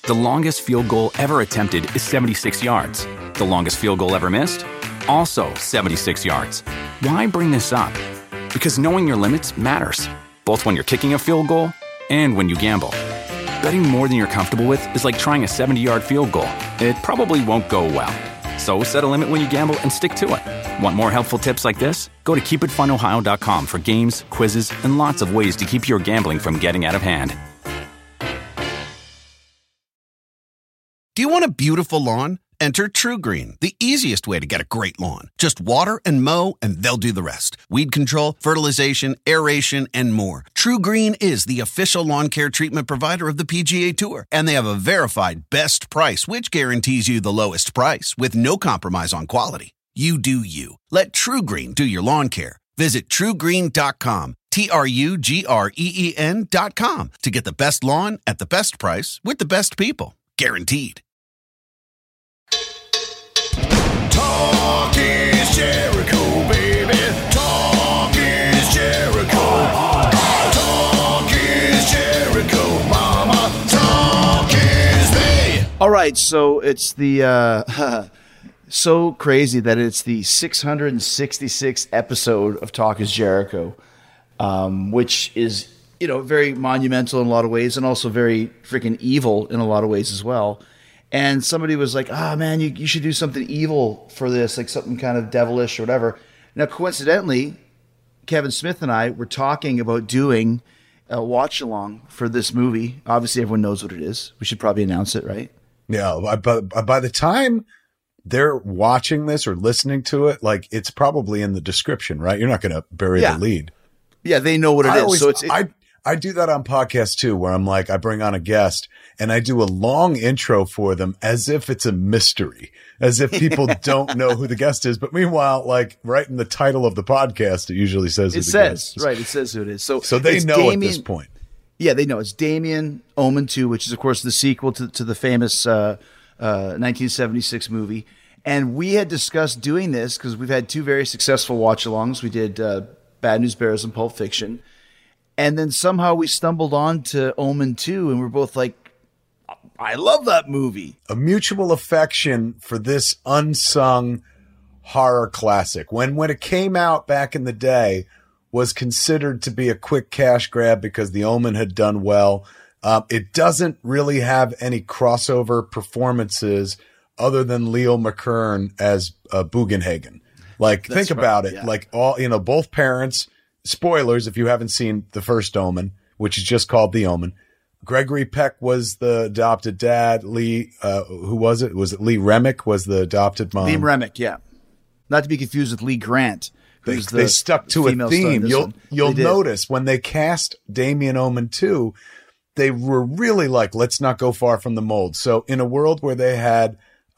The longest field goal ever attempted is 76 yards. The longest field goal ever missed? Also 76 yards. Why bring this up? Because knowing your limits matters, both when you're kicking a field goal and when you gamble. Betting more than you're comfortable with is like trying a 70-yard field goal. It probably won't go well. So set a limit when you gamble and stick to it. Want more helpful tips like this? Go to keepitfunohio.com for games, quizzes, and lots of ways to keep your gambling from getting out of hand. Do you want a beautiful lawn? Enter TruGreen, the easiest way to get a great lawn. Just water and mow, and they'll do the rest. Weed control, fertilization, aeration, and more. TruGreen is the official lawn care treatment provider of the PGA Tour, and they have a verified best price, which guarantees you the lowest price with no compromise on quality. You do you. Let TruGreen do your lawn care. Visit TruGreen.com, TruGreen.com, to get the best lawn at the best price with the best people. Guaranteed. Talk is Jericho, baby. Talk is Jericho. Talk is Jericho, mama. Talk is me. All right, so it's the so crazy that it's the 666th episode of Talk is Jericho, which is, you know, very monumental in a lot of ways and also very freaking evil in a lot of ways as well. And somebody was like, man, you should do something evil for this, like something kind of devilish or whatever. Now, coincidentally, Kevin Smith and I were talking about doing a watch-along for this movie. Obviously, everyone knows what it is. We should probably announce it, right? Yeah, by the time they're watching this or listening to it, like, it's probably in the description, right? You're not going to bury the lead. Yeah, they know what it is. I do that on podcasts too, where I'm like, I bring on a guest and I do a long intro for them as if it's a mystery, as if people don't know who the guest is. But meanwhile, like right in the title of the podcast, it usually says who the guest is. Right. It says who it is. So they know Damien, at this point. Yeah, they know. It's Damien, Omen 2, which is, of course, the sequel to the famous 1976 movie. And we had discussed doing this because we've had two very successful watch-alongs. We did Bad News Bears and Pulp Fiction. And then somehow we stumbled on to Omen 2, and we're both like, I love that movie. A mutual affection for this unsung horror classic. When it came out back in the day, was considered to be a quick cash grab because The Omen had done well. It doesn't really have any crossover performances other than Leo McKern as Bugenhagen. Like, think about it. Yeah. Like, all, both parents. Spoilers if you haven't seen the first Omen, which is just called The Omen. Gregory Peck was the adopted dad. Lee, who was it? Was it Lee Remick was the adopted mom? Lee Remick, yeah. Not to be confused with Lee Grant. They stuck to a theme. You'll notice when they cast Damien Omen 2, they were really like, let's not go far from the mold. So in a world where they had,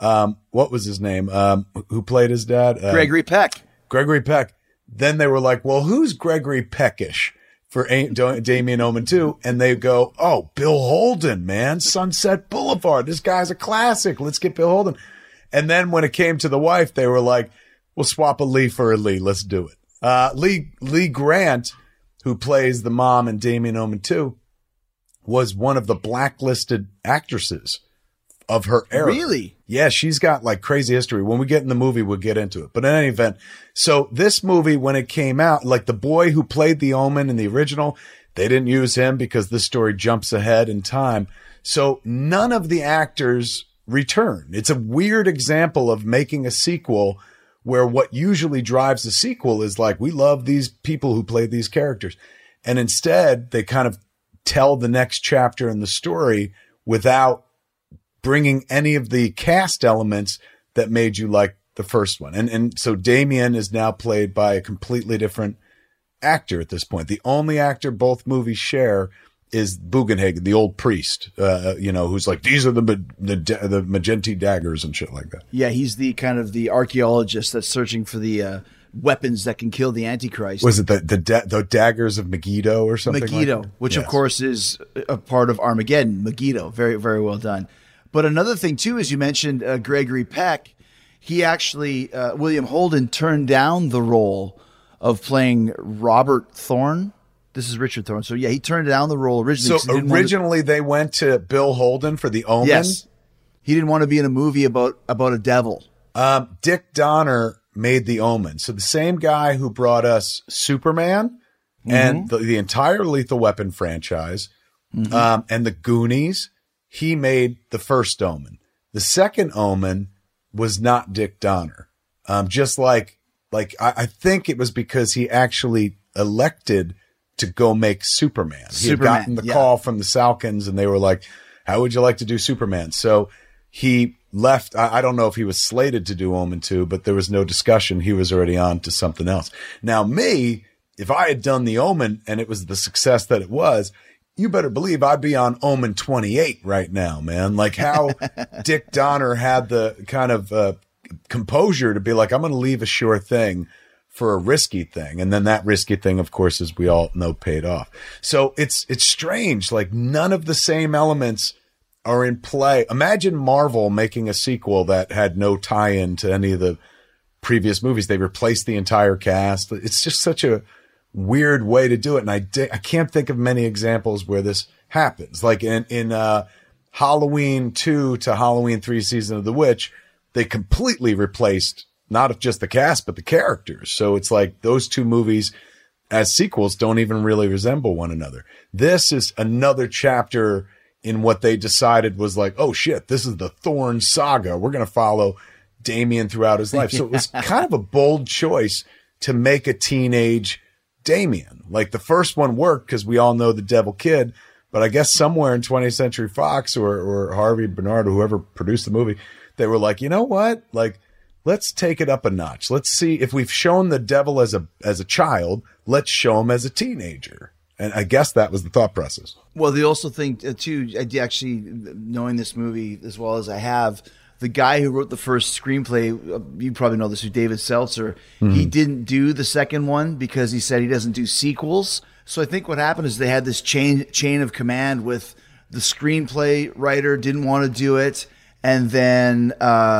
what was his name? Who played his dad? Gregory Peck. Gregory Peck. Then they were like, well, who's Gregory Peckish for Damien Omen 2? And they go, oh, Bill Holden, man. Sunset Boulevard. This guy's a classic. Let's get Bill Holden. And then when it came to the wife, they were like, we'll swap a Lee for a Lee. Let's do it. Lee Grant, who plays the mom in Damien Omen 2, was one of the blacklisted actresses of her era. Really? Yeah, she's got like crazy history. When we get in the movie, we'll get into it. But in any event, so this movie, when it came out, like the boy who played the Omen in the original, they didn't use him because this story jumps ahead in time. So none of the actors return. It's a weird example of making a sequel where what usually drives a sequel is like, we love these people who played these characters. And instead, they kind of tell the next chapter in the story without bringing any of the cast elements that made you like the first one. And so Damien is now played by a completely different actor at this point. The only actor both movies share is Bugenhagen, the old priest, who's like, these are the Magenti daggers and shit like that. Yeah, he's the kind of the archaeologist that's searching for the weapons that can kill the Antichrist. Was it the daggers of Megiddo or something? Megiddo, like that? Which of course is a part of Armageddon. Megiddo, very, very well done. But another thing, too, is you mentioned Gregory Peck. He actually, William Holden, turned down the role of playing Robert Thorne This is Richard Thorne. So yeah, he turned down the role originally. So originally they went to Bill Holden for The Omen. Yes, he didn't want to be in a movie about a devil. Dick Donner made The Omen. So the same guy who brought us Superman and the entire Lethal Weapon franchise, and the Goonies, he made the first Omen. The second Omen was not Dick Donner. Just like I think it was because he actually elected to go make Superman. He had gotten the call from the Salkins and they were like, how would you like to do Superman? So he left. I don't know if he was slated to do Omen 2, but there was no discussion. He was already on to something else. Now me, if I had done The Omen and it was the success that it was, you better believe I'd be on Omen 28 right now, man. Like how Dick Donner had the kind of composure to be like, I'm going to leave a sure thing for a risky thing. And then that risky thing, of course, as we all know, paid off. So it's strange. Like none of the same elements are in play. Imagine Marvel making a sequel that had no tie-in to any of the previous movies. They replaced the entire cast. It's just such a weird way to do it. And I can't think of many examples where this happens. Like in Halloween 2 to Halloween 3 Season of the Witch, they completely replaced not just the cast, but the characters. So it's like those two movies as sequels don't even really resemble one another. This is another chapter in what they decided was like, oh shit, this is the Thorne saga. We're going to follow Damien throughout his life. So it was kind of a bold choice to make a teenage Damien. Like the first one worked because we all know the Devil Kid, but I guess somewhere in 20th Century Fox or Harvey Bernard or whoever produced the movie, they were like, you know what? Like, let's take it up a notch. Let's see if we've shown the devil as a child, let's show him as a teenager. And I guess that was the thought process. Well, they also think too, actually knowing this movie as well as I have, the guy who wrote the first screenplay, you probably know this, who's David Seltzer. He didn't do the second one because he said he doesn't do sequels. So I think what happened is they had this chain of command with the screenplay writer didn't want to do it. And then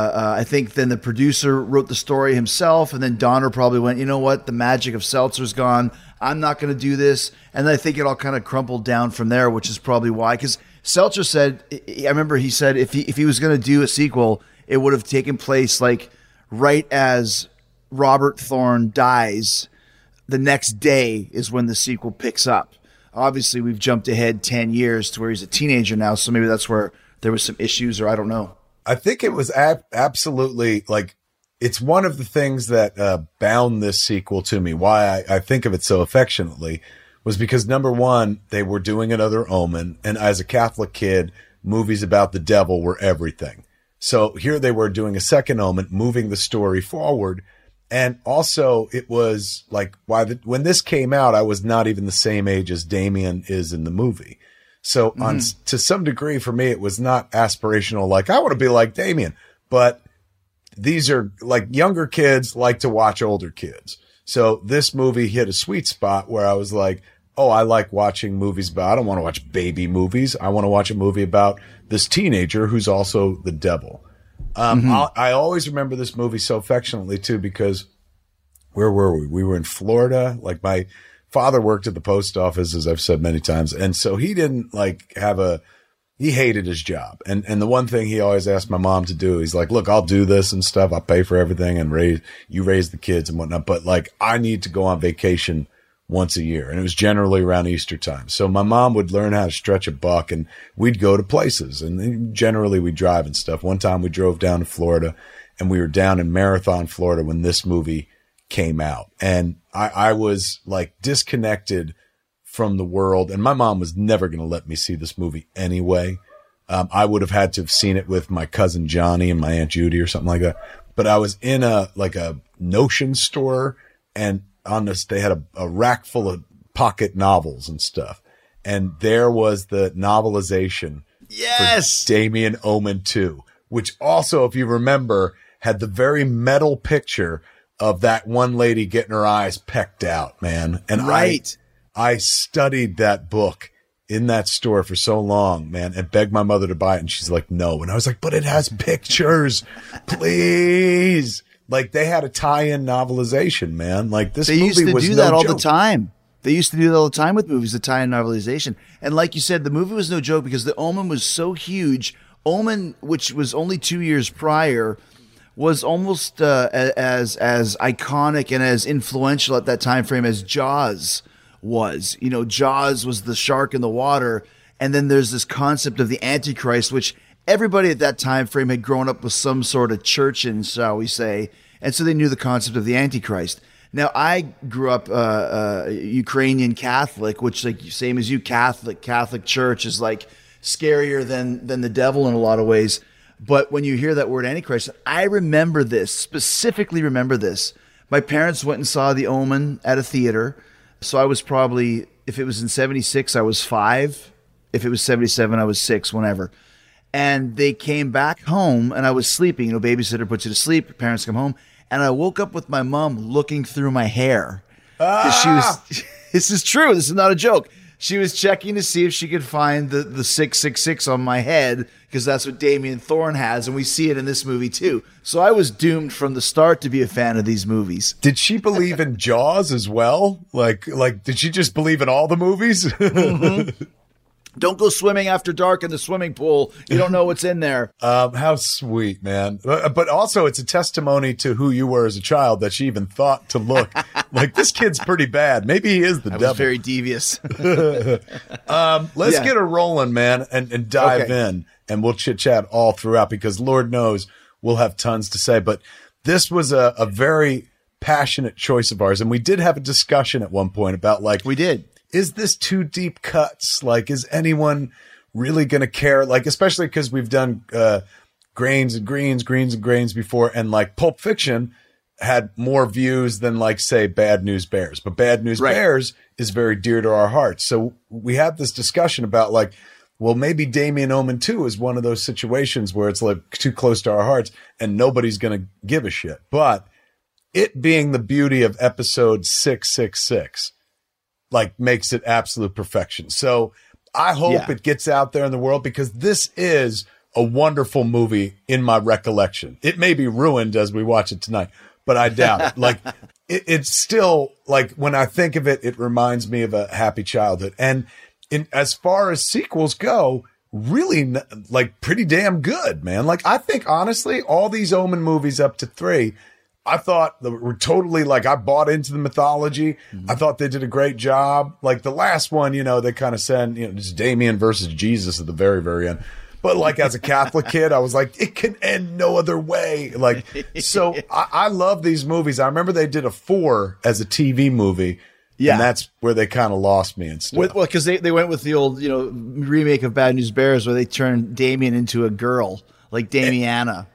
I think then the producer wrote the story himself. And then Donner probably went, you know what? The magic of Seltzer's gone. I'm not going to do this. And then I think it all kind of crumpled down from there, which is probably why. Because Seltzer said, I remember he said if he was going to do a sequel, it would have taken place like right as Robert Thorne dies. The next day is when the sequel picks up. Obviously, we've jumped ahead 10 years to where he's a teenager now. So maybe that's where there was some issues, or I don't know. I think it was absolutely like, it's one of the things that bound this sequel to me. Why I think of it so affectionately was because number one, they were doing another Omen. And as a Catholic kid, movies about the devil were everything. So here they were doing a second Omen, moving the story forward. And also it was like, when this came out, I was not even the same age as Damien is in the movie. So to some degree for me, it was not aspirational. Like I want to be like Damien, but these are like younger kids like to watch older kids. So this movie hit a sweet spot where I was like, oh, I like watching movies about, I don't want to watch baby movies. I want to watch a movie about this teenager who's also the devil. I always remember this movie so affectionately too, because where were we? We were in Florida. Like my father worked at the post office, as I've said many times. And so he didn't like he hated his job. And the one thing he always asked my mom to do, he's like, look, I'll do this and stuff. I'll pay for everything and raise the kids and whatnot. But like, I need to go on vacation once a year. And it was generally around Easter time. So my mom would learn how to stretch a buck and we'd go to places and generally we drive and stuff. One time we drove down to Florida and we were down in Marathon, Florida when this movie came out. And I was like disconnected from the world. And my mom was never going to let me see this movie anyway. I would have had to have seen it with my cousin Johnny and my Aunt Judy or something like that. But I was in a Notion store and on this, they had a rack full of pocket novels and stuff. And there was the novelization. Yes. For Damien Omen 2, which also, if you remember, had the very metal picture of that one lady getting her eyes pecked out, man. And right. I studied that book in that store for so long, man, and begged my mother to buy it. And she's like, no. And I was like, but it has pictures, please. Like they had a tie-in novelization, man. Like this movie was no joke. They used to do that all the time. They used to do that all the time with movies, the tie-in novelization. And like you said, the movie was no joke because The Omen was so huge. Omen, which was only 2 years prior, was almost as iconic and as influential at that time frame as Jaws was. You know, Jaws was the shark in the water, and then there's this concept of the Antichrist, which everybody at that time frame had grown up with some sort of church in, shall we say, and so they knew the concept of the Antichrist. Now, I grew up Ukrainian Catholic, which, like, same as you, Catholic Church is like scarier than the devil in a lot of ways. But when you hear that word Antichrist, I specifically remember this. My parents went and saw The Omen at a theater. So I was probably, if it was in 76, I was 5. If it was 77, I was 6, whenever. And they came back home and I was sleeping. You know, babysitter puts you to sleep, your parents come home. And I woke up with my mom looking through my hair. She was, this is true. This is not a joke. She was checking to see if she could find the 666 on my head, because that's what Damien Thorne has. And we see it in this movie too. So I was doomed from the start to be a fan of these movies. Did she believe in Jaws as well? Like, did she just believe in all the movies? Mm-hmm. Don't go swimming after dark in the swimming pool. You don't know what's in there. How sweet, man. But also it's a testimony to who you were as a child that she even thought to look like this kid's pretty bad. Maybe he is the devil. I was very devious. Let's get her rolling, man, and dive in, and we'll chit chat all throughout, because Lord knows we'll have tons to say. But this was a very passionate choice of ours. And we did have a discussion at one point about, like, we did. Is this too deep cuts? Like, is anyone really going to care? Like, especially because we've done grains and grains before. And like Pulp Fiction had more views than, like, say, Bad News Bears. But Bad News Bears is very dear to our hearts. So we had this discussion about, like, well, maybe Damien Omen 2 is one of those situations where it's like too close to our hearts and nobody's going to give a shit. But it being the beauty of episode 666, like, makes it absolute perfection. So I hope it gets out there in the world, because this is a wonderful movie in my recollection. It may be ruined as we watch it tonight, but I doubt it. Like, it's still, like, when I think of it, it reminds me of a happy childhood. And as far as sequels go, really, like, pretty damn good, man. Like, I think, honestly, all these Omen movies up to 3, I thought they were totally, like, I bought into the mythology. Mm-hmm. I thought they did a great job. Like, the last one, you know, they kind of said, you know, it's Damien versus Jesus at the very, very end. But, like, as a Catholic kid, I was like, it can end no other way. Like, so I love these movies. I remember they did a 4 as a TV movie. Yeah. And that's where they kind of lost me and stuff. Well, because they went with the old, you know, remake of Bad News Bears, where they turned Damien into a girl, like Damiana.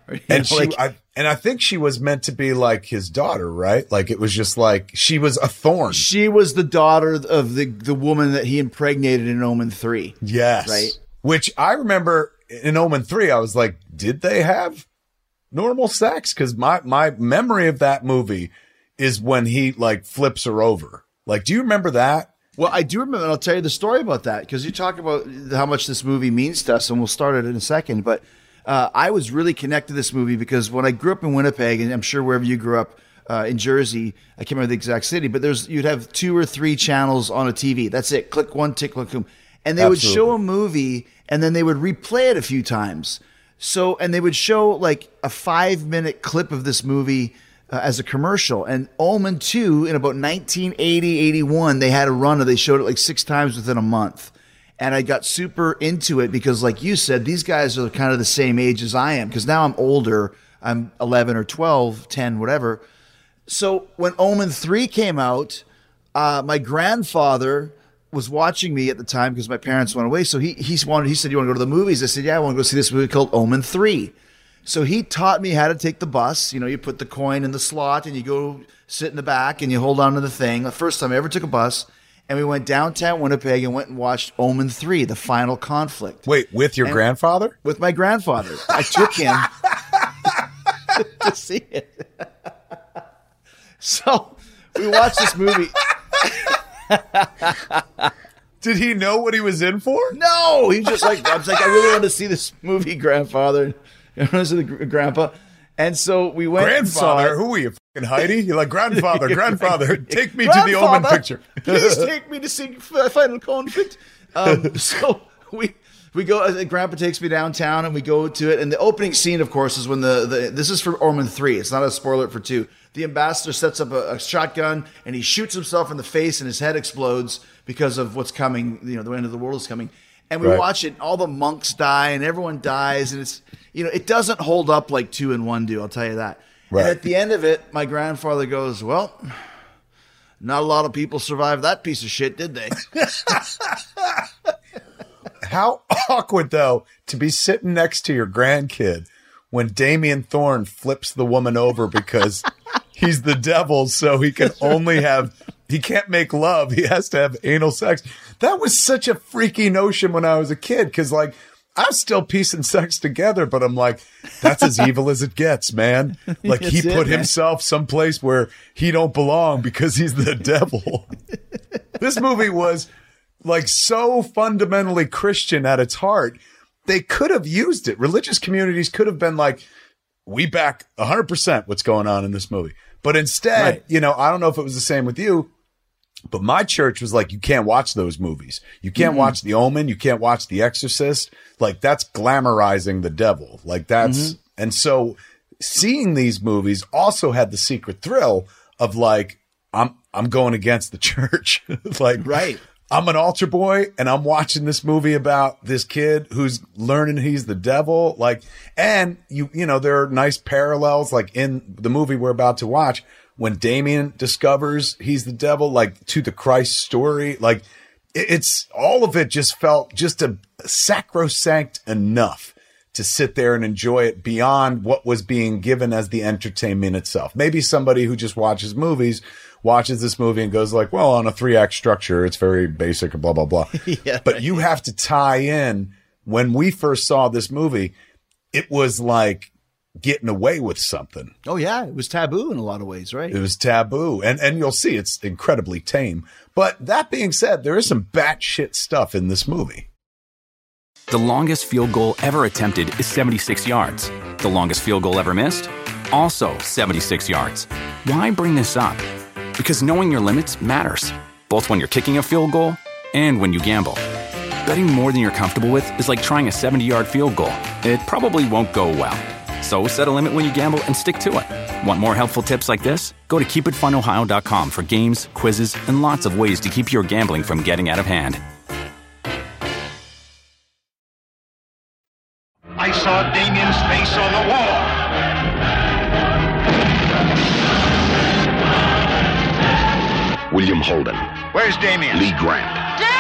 And I think she was meant to be like his daughter, right? Like, it was just like, she was a thorn. She was the daughter of the woman that he impregnated in Omen 3. Yes. Right. Which I remember in Omen 3, I was like, did they have normal sex? Because my memory of that movie is when he, like, flips her over. Like, do you remember that? Well, I do remember, and I'll tell you the story about that, because you talk about how much this movie means to us, and we'll start it in a second. But I was really connected to this movie because when I grew up in Winnipeg, and I'm sure wherever you grew up in Jersey, I can't remember the exact city, but you'd have 2 or 3 channels on a TV. That's it. Click one, tick, click, boom. And they would show a movie, and then they would replay it a few times. So, and they would show like a 5-minute clip of this movie as a commercial. And Omen 2, in about 1980, 81, they had a run, and they showed it like 6 times within a month. And I got super into it because, like you said, these guys are kind of the same age as I am, because now I'm older. I'm 11 or 12, 10, whatever. So when Omen 3 came out, my grandfather was watching me at the time because my parents went away. So he said, "You want to go to the movies?" I said, "Yeah, I want to go see this movie called Omen 3. So he taught me how to take the bus. You know, you put the coin in the slot and you go sit in the back and you hold on to the thing. The first time I ever took a bus. And we went downtown Winnipeg and went and watched Omen 3, The Final Conflict. Wait, with your grandfather? With my grandfather. I took him to see it. So we watched this movie. Did he know what he was in for? No, he was just like, I was like, I really want to see this movie, grandfather. I want to see the grandpa. And so we went. Grandfather, who are you, fucking Heidi? You're like, grandfather, take me to the Omen picture. Please take me to see Final Conflict. So we go. Grandpa takes me downtown, and we go to it. And the opening scene, of course, is when this is for Omen 3. It's not a spoiler for 2. The ambassador sets up a shotgun, and he shoots himself in the face, and his head explodes because of what's coming. The end of the world is coming. And we watch it, all the monks die, and everyone dies, and it's, it doesn't hold up like 2 and 1 do, I'll tell you that. Right. And at the end of it, my grandfather goes, well, not a lot of people survived that piece of shit, did they? How awkward, though, to be sitting next to your grandkid when Damien Thorne flips the woman over because he's the devil, so he can only he can't make love. He has to have anal sex. That was such a freaky notion when I was a kid, because, like, I'm still piecing sex together, but I'm like, that's as evil as it gets, man. Like, he put himself someplace where he don't belong because he's the devil. This movie was, like, so fundamentally Christian at its heart. They could have used it. Religious communities could have been like, we back 100% what's going on in this movie. But instead, I don't know if it was the same with you, but my church was like, you can't watch those movies. You can't watch The Omen. You can't watch The Exorcist. Like, that's glamorizing the devil. Like, that's, and so seeing these movies also had the secret thrill of, like, I'm going against the church. Like, I'm an altar boy, and I'm watching this movie about this kid who's learning he's the devil. Like, and there are nice parallels, like in the movie we're about to watch, when Damien discovers he's the devil, like, to the Christ story. Like, it's all of it just felt just a sacrosanct enough to sit there and enjoy it beyond what was being given as the entertainment itself. Maybe somebody who just watches movies watches this movie and goes like, well, on a 3-act structure, it's very basic and blah, blah, blah. But you have to tie in, when we first saw this movie, it was like getting away with something. Oh, yeah. It was taboo in a lot of ways, right? It was taboo. And you'll see it's incredibly tame. But that being said, there is some batshit stuff in this movie. The longest field goal ever attempted is 76 yards. The longest field goal ever missed? Also 76 yards. Why bring this up? Because knowing your limits matters, both when you're kicking a field goal and when you gamble. Betting more than you're comfortable with is like trying a 70-yard field goal. It probably won't go well. So set a limit when you gamble and stick to it. Want more helpful tips like this? Go to keepitfunohio.com for games, quizzes, and lots of ways to keep your gambling from getting out of hand. I saw Damien's face on the wall. William Holden. Where's Damien? Lee Grant.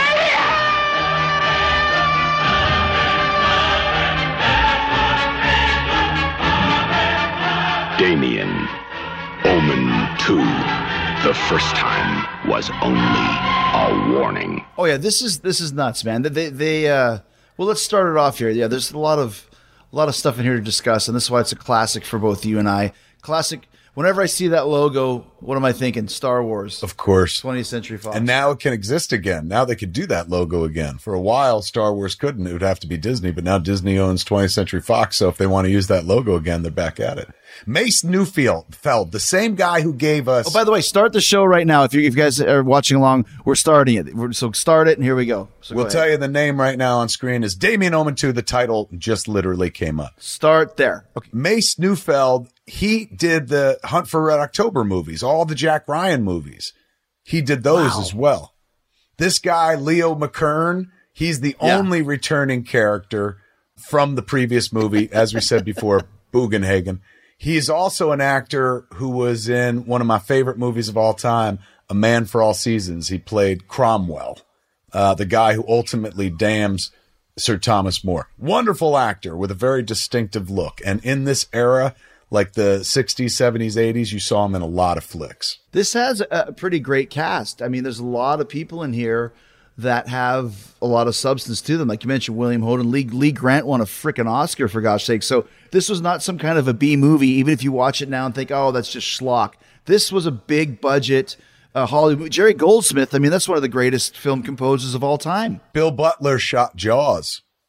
Damien. Omen 2. The first time was only a warning. Oh yeah, this is nuts, man. Well, let's start it off here. Yeah, there's a lot of stuff in here to discuss, and this is why it's a classic for both you and I. Classic. Whenever I see that logo, what am I thinking? Star Wars. Of course. 20th Century Fox. And now it can exist again. Now they could do that logo again. For a while, Star Wars couldn't. It would have to be Disney, but now Disney owns 20th Century Fox, so if they want to use that logo again, they're back at it. Mace Neufeld, the same guy who gave us... Oh, by the way, start the show right now. If you guys are watching along, we're starting it. So start it, and here we go. So we'll tell you the name right now on screen is Damien Omen 2. The title just literally came up. Start there. Okay. Mace Neufeld, he did the Hunt for Red October movies, all the Jack Ryan movies. He did those as well. This guy, Leo McKern, he's the only returning character from the previous movie, as we said before, Bugenhagen. He's also an actor who was in one of my favorite movies of all time, A Man for All Seasons. He played Cromwell, the guy who ultimately damns Sir Thomas More. Wonderful actor with a very distinctive look. And in this era, like the 60s, 70s, 80s, you saw him in a lot of flicks. This has a pretty great cast. I mean, there's a lot of people in here that have a lot of substance to them. Like you mentioned, William Holden, Lee Grant won a freaking Oscar, for gosh sake. So this was not some kind of a B movie, even if you watch it now and think, oh, that's just schlock. This was a big budget Hollywood. Jerry Goldsmith, I mean, that's one of the greatest film composers of all time. Bill Butler shot Jaws.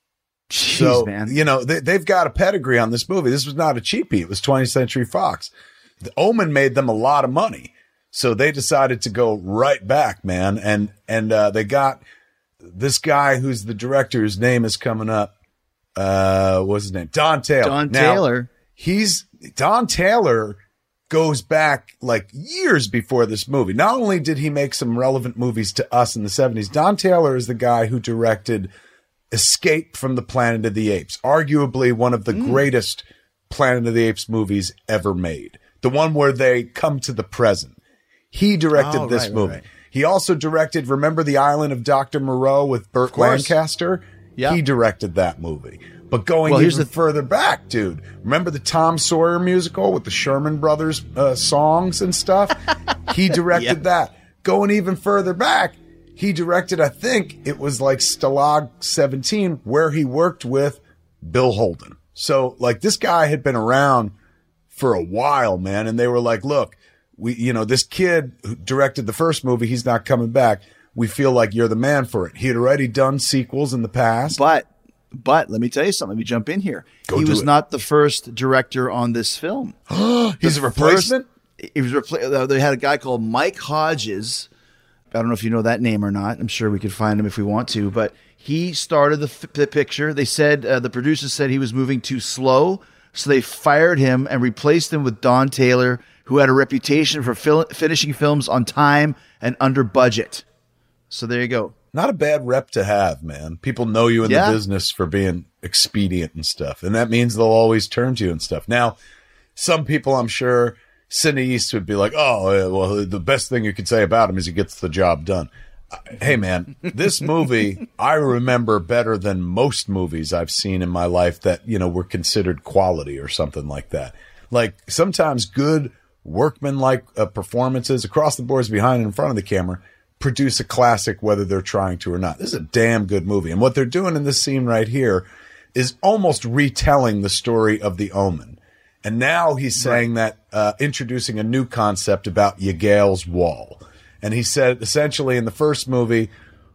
Jeez, So, man. you know, they've got a pedigree on this movie. This was not a cheapie. It was 20th Century Fox. The Omen made them a lot of money. So they decided to go right back, man. And they got this guy who's the director, whose name is coming up. What's his name? Don Taylor. Don Now, Taylor. Don Taylor goes back like years before this movie. Not only did he make some relevant movies to us in the 70s, Don Taylor is the guy who directed Escape from the Planet of the Apes, arguably one of the greatest Planet of the Apes movies ever made. The one where they come to the present. He directed this movie. Right. He also directed Remember the Island of Dr. Moreau with Burt Lancaster. Yeah. He directed that movie. But going even further back, dude, remember the Tom Sawyer musical with the Sherman Brothers songs and stuff? He directed that. Going even further back, he directed, I think it was like Stalag 17, where he worked with Bill Holden. So like this guy had been around for a while, man. And they were like, look, this kid who directed the first movie, he's not coming back. We feel like you're the man for it. He had already done sequels in the past. But let me tell you something. Let me jump in here. He was not the first director on this film. He's a replacement? He was they had a guy called Mike Hodges. I don't know if you know that name or not. I'm sure we could find him if we want to. But he started the picture. They said, the producers said he was moving too slow. So they fired him and replaced him with Don Taylor, who had a reputation for finishing films on time and under budget. So there you go. Not a bad rep to have, man. People know you in the business for being expedient and stuff. And that means they'll always turn to you and stuff. Now, some people, I'm sure, Cindy East would be like, oh, well, the best thing you could say about him is he gets the job done. Hey, man, this movie, I remember better than most movies I've seen in my life that, were considered quality or something like that. Like sometimes good workman-like performances across the boards behind and in front of the camera produce a classic, whether they're trying to or not. This is a damn good movie. And what they're doing in this scene right here is almost retelling the story of The Omen. And now he's saying that, introducing a new concept about Yagael's Wall. And he said, essentially, in the first movie,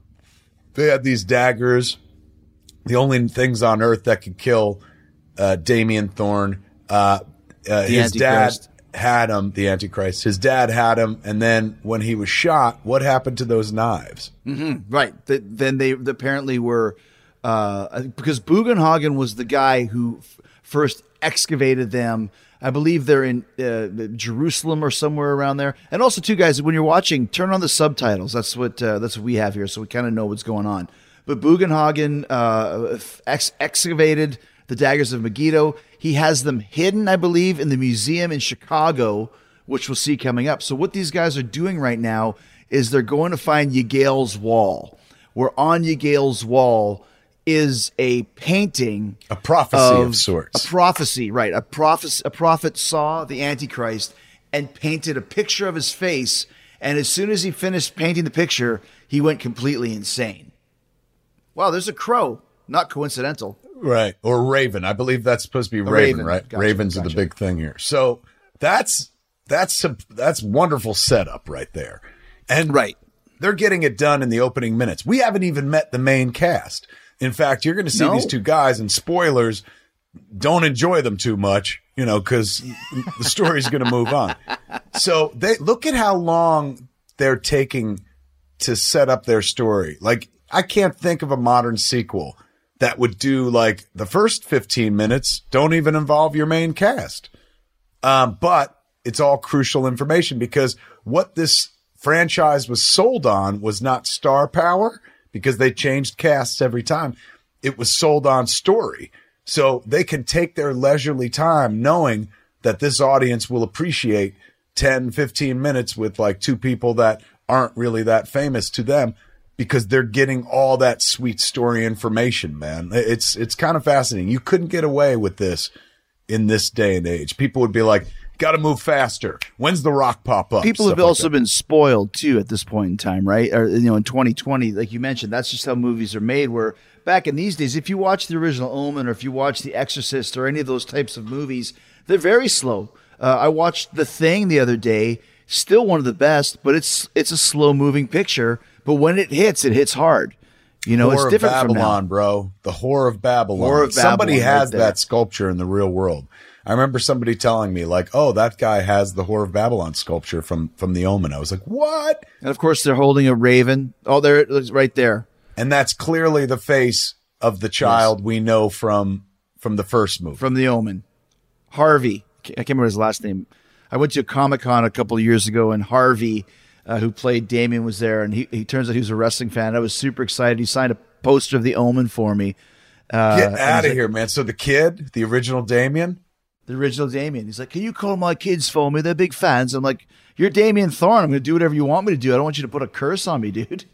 they had these daggers, the only things on earth that could kill Damien Thorne. His dad had him, the Antichrist. His dad had him, and then when he was shot, what happened to those knives? Mm-hmm. Right. Then they apparently were, because Bugenhagen was the guy who first excavated them. I believe they're in Jerusalem or somewhere around there. And also, too, guys, when you're watching, turn on the subtitles. That's what we have here, so we kind of know what's going on. But Bugenhagen excavated the daggers of Megiddo. He has them hidden, I believe, in the museum in Chicago, which we'll see coming up. So what these guys are doing right now is they're going to find Yagael's Wall, where on Yagael's Wall is a painting, a prophecy of sorts. A prophecy, right? A prophet saw the Antichrist and painted a picture of his face. And as soon as he finished painting the picture, he went completely insane. Wow, there's a crow. Not coincidental. Right. Or raven. I believe that's supposed to be raven, right? Gotcha, Ravens are the big thing here. So that's wonderful setup right there. And they're getting it done in the opening minutes. We haven't even met the main cast. In fact, you're going to see these two guys, and spoilers, don't enjoy them too much, because the story's going to move on. So they look at how long they're taking to set up their story. Like, I can't think of a modern sequel that would do like the first 15 minutes don't even involve your main cast. But it's all crucial information, because what this franchise was sold on was not star power, because they changed casts every time. It was sold on story. So they can take their leisurely time knowing that this audience will appreciate 10, 15 minutes with like two people that aren't really that famous to them, because they're getting all that sweet story information, man. It's kind of fascinating. You couldn't get away with this in this day and age. People would be like, got to move faster. When's the Rock pop up? People have also been spoiled too at this point in time, right? Or, in 2020, like you mentioned, that's just how movies are made. Where back in these days, if you watch the original Omen, or if you watch The Exorcist or any of those types of movies, they're very slow. I watched The Thing the other day, still one of the best, but it's a slow moving picture. But when it hits hard. You know, Whore it's of different Babylon, from now. bro. The Whore of Babylon. Whore of Somebody Babylon has right there. that sculpture in the real world. I remember somebody telling me, like, oh, that guy has the Whore of Babylon sculpture from The Omen. I was like, what? And of course, they're holding a raven. Oh, there it is, right there. And that's clearly the face of the child we know from the first movie. From The Omen. Harvey. I can't remember his last name. I went to a Comic-Con a couple of years ago, and Harvey, who played Damien, was there, and he turns out he was a wrestling fan. I was super excited. He signed a poster of The Omen for me. Get out of here, man. So the kid, the original Damien? The original Damien. He's like, can you call my kids for me? They're big fans. I'm like, you're Damien Thorne. I'm going to do whatever you want me to do. I don't want you to put a curse on me, dude.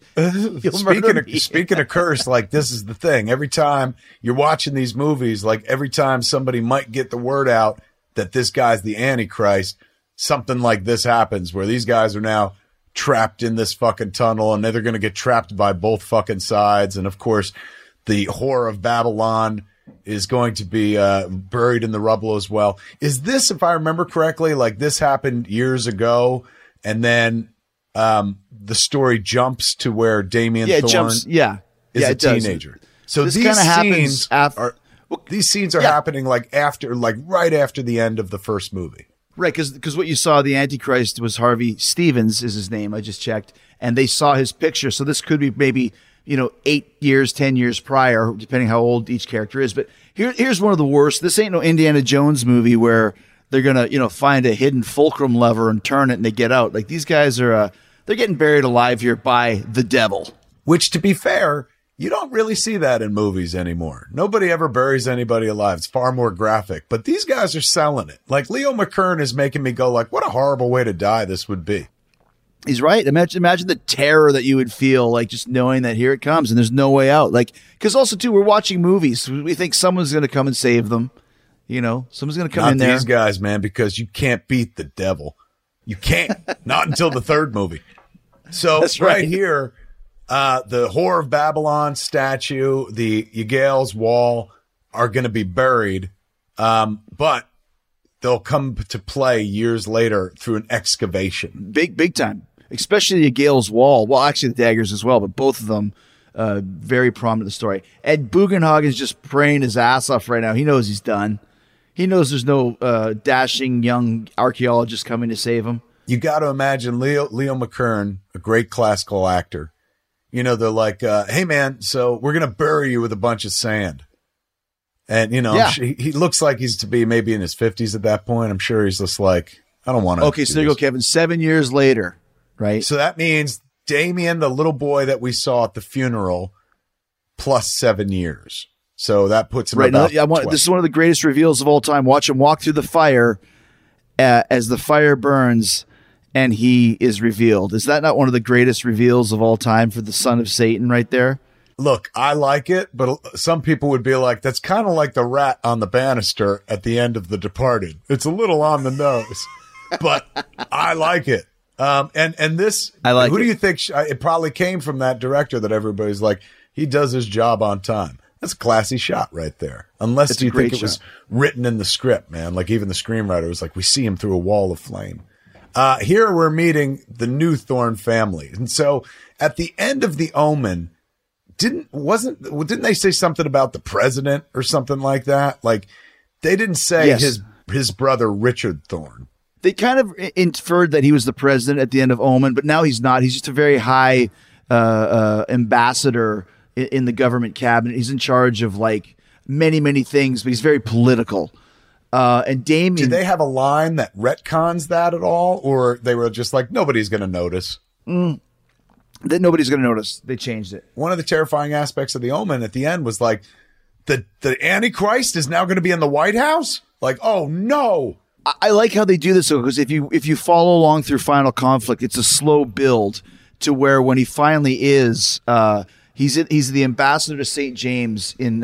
Speaking of curse, like, this is the thing. Every time you're watching these movies, like, every time somebody might get the word out that this guy's the Antichrist, something like this happens where these guys are now trapped in this fucking tunnel and they're going to get trapped by both fucking sides. And of course, the Whore of Babylon is going to be buried in the rubble as well. Is this, if I remember correctly, like this happened years ago, and then the story jumps to where Damien Thorne is a teenager. So this these kind of happens scenes after. these scenes are happening like right after the end of the first movie. Right, because what you saw, the Antichrist was Harvey Stevens is his name. I just checked, and they saw his picture. So this could be maybe 8 years, 10 years prior, depending how old each character is. But here's one of the worst. This ain't no Indiana Jones movie where they're gonna find a hidden fulcrum lever and turn it and they get out. Like these guys are they're getting buried alive here by the devil. Which, to be fair, you don't really see that in movies anymore. Nobody ever buries anybody alive. It's far more graphic. But these guys are selling it. Like, Leo McKern is making me go like, what a horrible way to die this would be. He's right. Imagine the terror that you would feel, like just knowing that here it comes and there's no way out. Like, because also too, we're watching movies. We think someone's going to come and save them. Someone's going to come in there. Not these guys, man, because you can't beat the devil. You can't. Not until the third movie. So That's right right here, the Whore of Babylon statue, the Ygal's wall are going to be buried, but they'll come to play years later through an excavation. Big time. Especially Ygal's wall. Well, actually the daggers as well, but both of them very prominent in the story. Ed Bugenhagen's just praying his ass off right now. He knows he's done. He knows there's no dashing young archaeologist coming to save him. You got to imagine Leo McKern, a great classical actor. They're like, hey, man, so we're going to bury you with a bunch of sand. And, he looks like he's to be maybe in his 50s at that point. I'm sure he's just like, I don't want to. Okay, so there you go, Kevin. 7 years later, right? So that means Damien, the little boy that we saw at the funeral, plus 7 years. So that puts him right about now. This is one of the greatest reveals of all time. Watch him walk through the fire as the fire burns and he is revealed. Is that not one of the greatest reveals of all time for the son of Satan right there? Look, I like it, but some people would be like, that's kind of like the rat on the banister at the end of The Departed. It's a little on the nose, but I like it. And this, I like who it. do you think? It probably came from that director that everybody's like, he does his job on time. That's a classy shot right there. Unless you think it was written in the script, man. Like even the screenwriter was like, we see him through a wall of flame. Here we're meeting the new Thorne family. And so at the end of The Omen, didn't they say something about the president or something like that? Like they didn't say his brother Richard Thorne. They kind of inferred that he was the president at the end of Omen, but now he's not. He's just a very high ambassador in the government cabinet. He's in charge of like many, many things, but he's very political. And Damien, did they have a line that retcons that at all, or they were just like, nobody's going to notice? That nobody's going to notice. They changed it. One of the terrifying aspects of The Omen at the end was like, the Antichrist is now going to be in the White House. Like, oh no. I like how they do this because if you follow along through Final Conflict, it's a slow build to where when he finally is, he's the ambassador to St. James in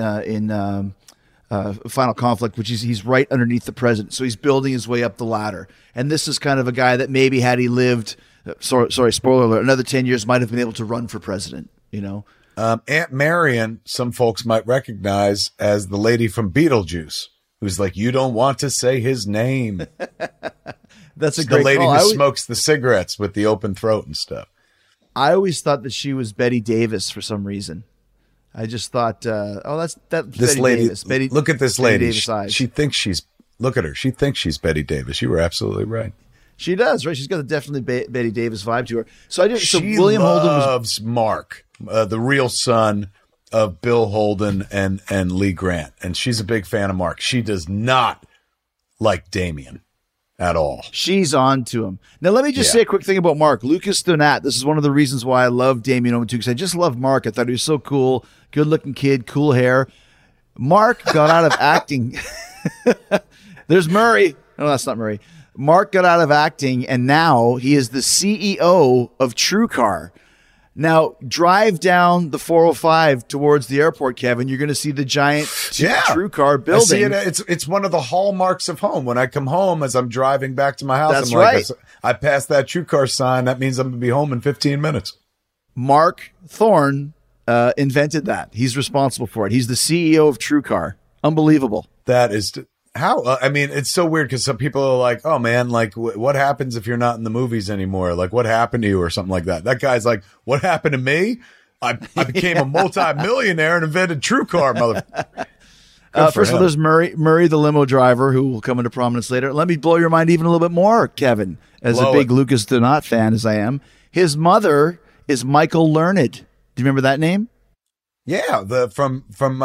Final Conflict, which is he's right underneath the president. So he's building his way up the ladder. And this is kind of a guy that maybe had he lived, sorry, spoiler alert, another 10 years might have been able to run for president, Aunt Marion, some folks might recognize as the lady from Beetlejuice, who's like, you don't want to say his name. That's a it's great the lady call. who smokes the cigarettes with the open throat and stuff. I always thought that she was Betty Davis for some reason. I just thought, that's This Betty lady, Davis. look at this Betty lady. Davis eyes. She thinks she's, look at her. She thinks she's Betty Davis. You were absolutely right. She does, right? She's got a definitely Betty Davis vibe to her. So She William Holden loves Mark, the real son of Bill Holden and Lee Grant. And she's a big fan of Mark. She does not like Damien at all. She's on to him. Now, let me just say a quick thing about Mark. Lucas Donat, this is one of the reasons why I love Damien Omen too, because I just love Mark. I thought he was so cool, good-looking kid, cool hair. Mark got out of acting. There's Murray. No, that's not Murray. Mark got out of acting, and now he is the CEO of TrueCar. Now, drive down the 405 towards the airport, Kevin. You're going to see the giant TrueCar building. I see it. It's one of the hallmarks of home. When I come home, as I'm driving back to my house, That's I'm like, right. I passed that TrueCar sign. That means I'm going to be home in 15 minutes. Mark Thorne invented that. He's responsible for it. He's the CEO of TrueCar. Unbelievable. That is how, I mean, it's so weird because some people are like, oh man, like what happens if you're not in the movies anymore? Like what happened to you or something like that? That guy's like, what happened to me? I became a multi-millionaire and invented TrueCar, motherfucker. First of all, there's Murray, the limo driver, who will come into prominence later. Let me blow your mind even a little bit more, Kevin, as a big Lucas Donat fan as I am. His mother is Michael Learned. Do you remember that name? Yeah, from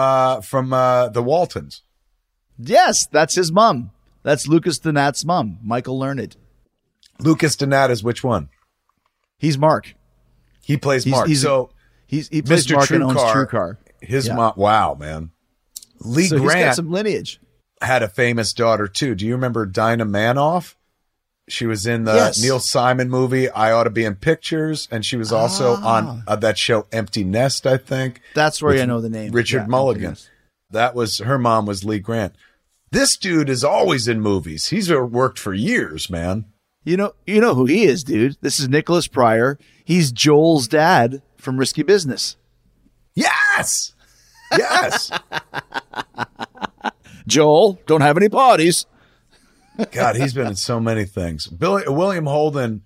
the Waltons. Yes, that's his mom. That's Lucas Donat's mom, Michael Learned. Lucas Donat is which one? He's Mark. He plays Mark. He plays Mr. Mark and owns TrueCar. His mom. Wow, man. Lee So Grant he's got some lineage. had a famous daughter too. Do you remember Dinah Manoff? She was in the Neil Simon movie I Ought to Be in Pictures, and she was also on that show Empty Nest, I think. That's where I know the name. Richard Mulligan. That was her mom was Lee Grant. This dude is always in movies. He's worked for years, man. You know who he is, dude. This is Nicholas Pryor. He's Joel's dad from Risky Business. Yes. Yes. Joel, don't have any parties. God, he's been in so many things. William Holden,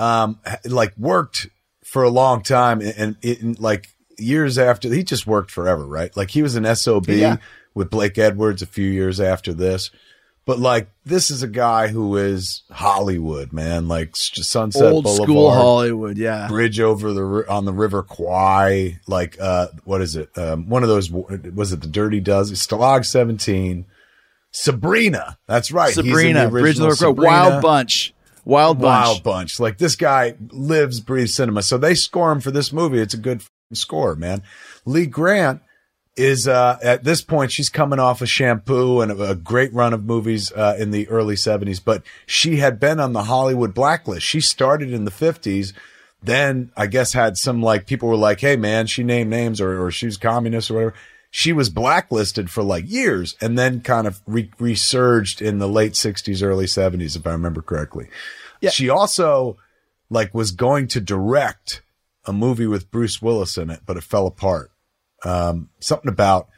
worked for a long time, and like years after, he just worked forever, right? Like he was an SOB with Blake Edwards a few years after this. But like, this is a guy who is Hollywood, man. Like Sunset Old Boulevard, school Hollywood, yeah. Bridge over on the River Kwai. Like, what is it? One of those, was it the Dirty Dozen? Stalag 17. Sabrina. That's right. Sabrina, Bridge over the River Kwai. Wild Bunch. Like this guy lives, breathes cinema. So they score him for this movie. It's a good score, man. Lee Grant is at this point, she's coming off of Shampoo and a great run of movies in the early 70s, but she had been on the Hollywood blacklist. She started in the 50s, then I guess had some like people were like, hey man, she named names or she's communist or whatever. She was blacklisted for like years and then kind of resurged in the late 60s, early 70s, if I remember correctly. Yeah. She also like was going to direct a movie with Bruce Willis in it, but it fell apart. Something about,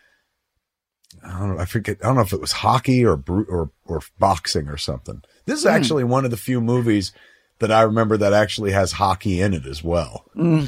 I don't know, I forget. I don't know if it was hockey or boxing or something. This is actually one of the few movies that I remember that actually has hockey in it as well,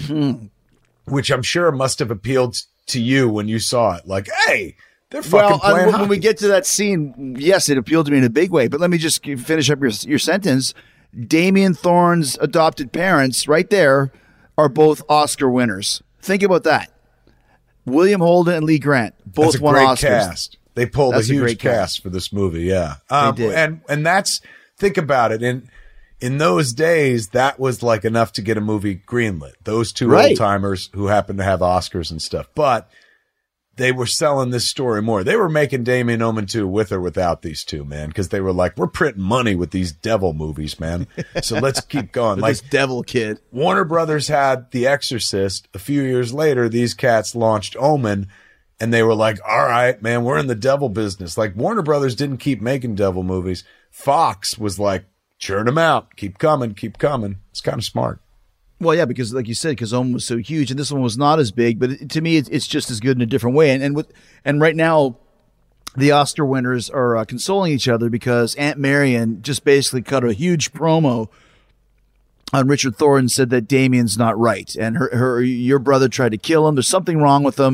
which I'm sure must have appealed to you when you saw it. Like, hey, they're fucking playing hockey. When we get to that scene, yes, it appealed to me in a big way. But let me just finish up your sentence. Damien Thorne's adopted parents, right there, are both Oscar winners. Think about that. William Holden and Lee Grant both won Oscars. Cast. They pulled a huge cast for this movie, yeah. They did. And that's, think about it. In those days, that was like enough to get a movie greenlit. Those two old timers who happened to have Oscars and stuff, but they were selling this story more. They were making Damien Omen 2 with or without these two, man, because they were like, we're printing money with these devil movies, man. So let's keep going. Like this devil kid. Warner Brothers had The Exorcist. A few years later, these cats launched Omen, and they were like, all right, man, we're in the devil business. Like, Warner Brothers didn't keep making devil movies. Fox was like, churn them out. Keep coming, keep coming. It's kind of smart. Well, yeah, because like you said, because Omen was so huge, and this one was not as big, but to me, it's just as good in a different way. And right now, the Oscar winners are consoling each other because Aunt Marion just basically cut a huge promo on Richard Thorne and said that Damien's not right, and your brother tried to kill him. There's something wrong with him.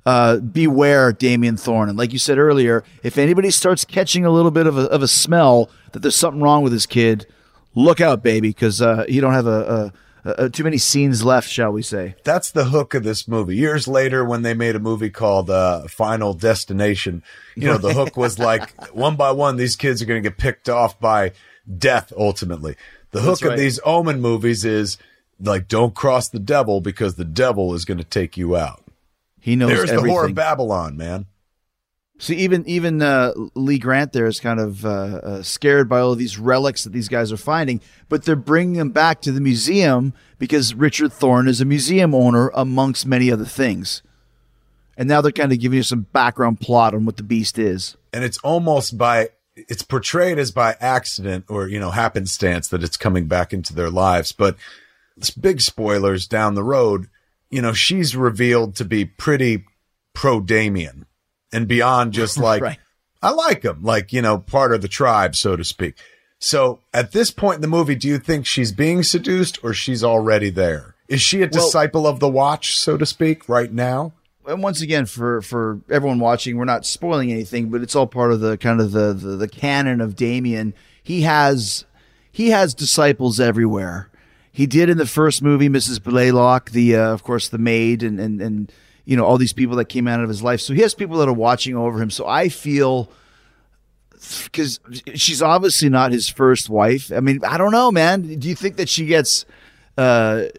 beware Damien Thorne. And like you said earlier, if anybody starts catching a little bit of a smell that there's something wrong with this kid, look out, baby, because you don't have too many scenes left, shall we say. That's the hook of this movie. Years later, when they made a movie called Final Destination, the hook was like, one by one, these kids are going to get picked off by death, ultimately. The hook of these Omen movies is, like, don't cross the devil because the devil is going to take you out. He knows There's everything. the Whore of Babylon, man. See, even Lee Grant there is kind of scared by all of these relics that these guys are finding, but they're bringing them back to the museum because Richard Thorne is a museum owner amongst many other things. And now they're kind of giving you some background plot on what the beast is. And it's almost it's portrayed as by accident or, happenstance that it's coming back into their lives. But it's big spoilers down the road. She's revealed to be pretty pro-Damien. And beyond just like, right. I like him, like, part of the tribe, so to speak. So at this point in the movie, do you think she's being seduced or she's already there? Is she a disciple of the Watch, so to speak, right now? And once again, for everyone watching, we're not spoiling anything, but it's all part of the kind of the canon of Damien. He has disciples everywhere. He did in the first movie, Mrs. Blaylock, of course, the maid and all these people that came out of his life. So he has people that are watching over him. So I feel, because she's obviously not his first wife. I mean, I don't know, man. Do you think that she gets put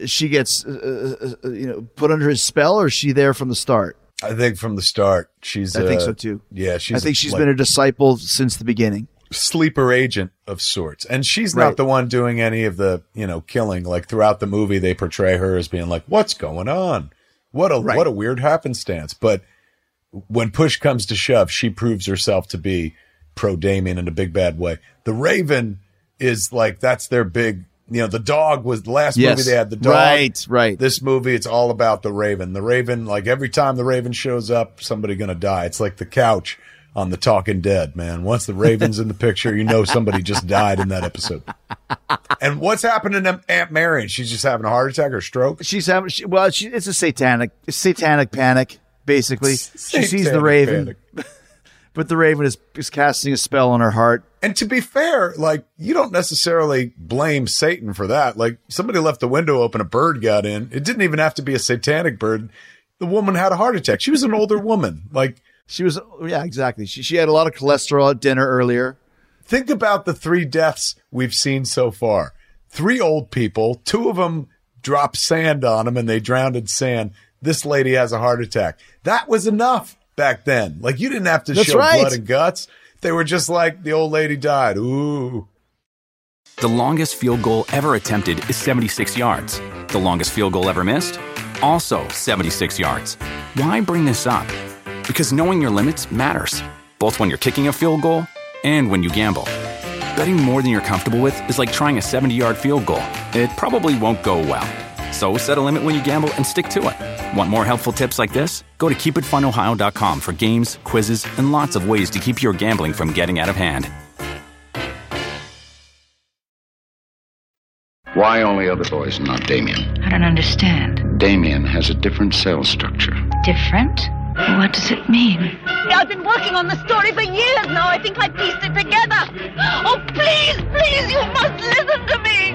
under his spell, or is she there from the start? I think from the start. I think so too. Yeah, I think she's been a disciple since the beginning. Sleeper agent of sorts. And she's not the one doing any of the, killing. Like throughout the movie, they portray her as being like, what's going on? What a weird happenstance. But when push comes to shove, she proves herself to be pro-Damien in a big bad way. The Raven is like, that's their big, the dog was the last movie they had the dog. Right. This movie, it's all about the Raven. The Raven, like every time the Raven shows up, somebody going to die. It's like the couch on The Talking Dead, man. Once the Raven's in the picture, somebody just died in that episode. And what's happening to Aunt Marion? She's just having a heart attack or stroke? She's having, it's a satanic panic, basically. She sees the Raven, but the Raven is casting a spell on her heart. And to be fair, like, you don't necessarily blame Satan for that. Like, somebody left the window open, a bird got in. It didn't even have to be a satanic bird. The woman had a heart attack. She was an older woman. Like, she was, yeah, exactly. She had a lot of cholesterol at dinner earlier. Think about the 3 deaths we've seen so far. 3 old people, 2 of them dropped sand on them and they drowned in sand. This lady has a heart attack. That was enough back then. Like, you didn't have to show blood and guts. They were just like, the old lady died. Ooh. The longest field goal ever attempted is 76 yards. The longest field goal ever missed? Also 76 yards. Why bring this up? Because knowing your limits matters, both when you're kicking a field goal and when you gamble. Betting more than you're comfortable with is like trying a 70-yard field goal. It probably won't go well. So set a limit when you gamble and stick to it. Want more helpful tips like this? Go to keepitfunohio.com for games, quizzes, and lots of ways to keep your gambling from getting out of hand. Why only other boys and not Damien? I don't understand. Damien has a different cell structure. Different? What does it mean? I've been working on the story for years now. I think I pieced it together. Oh, please, you must listen to me.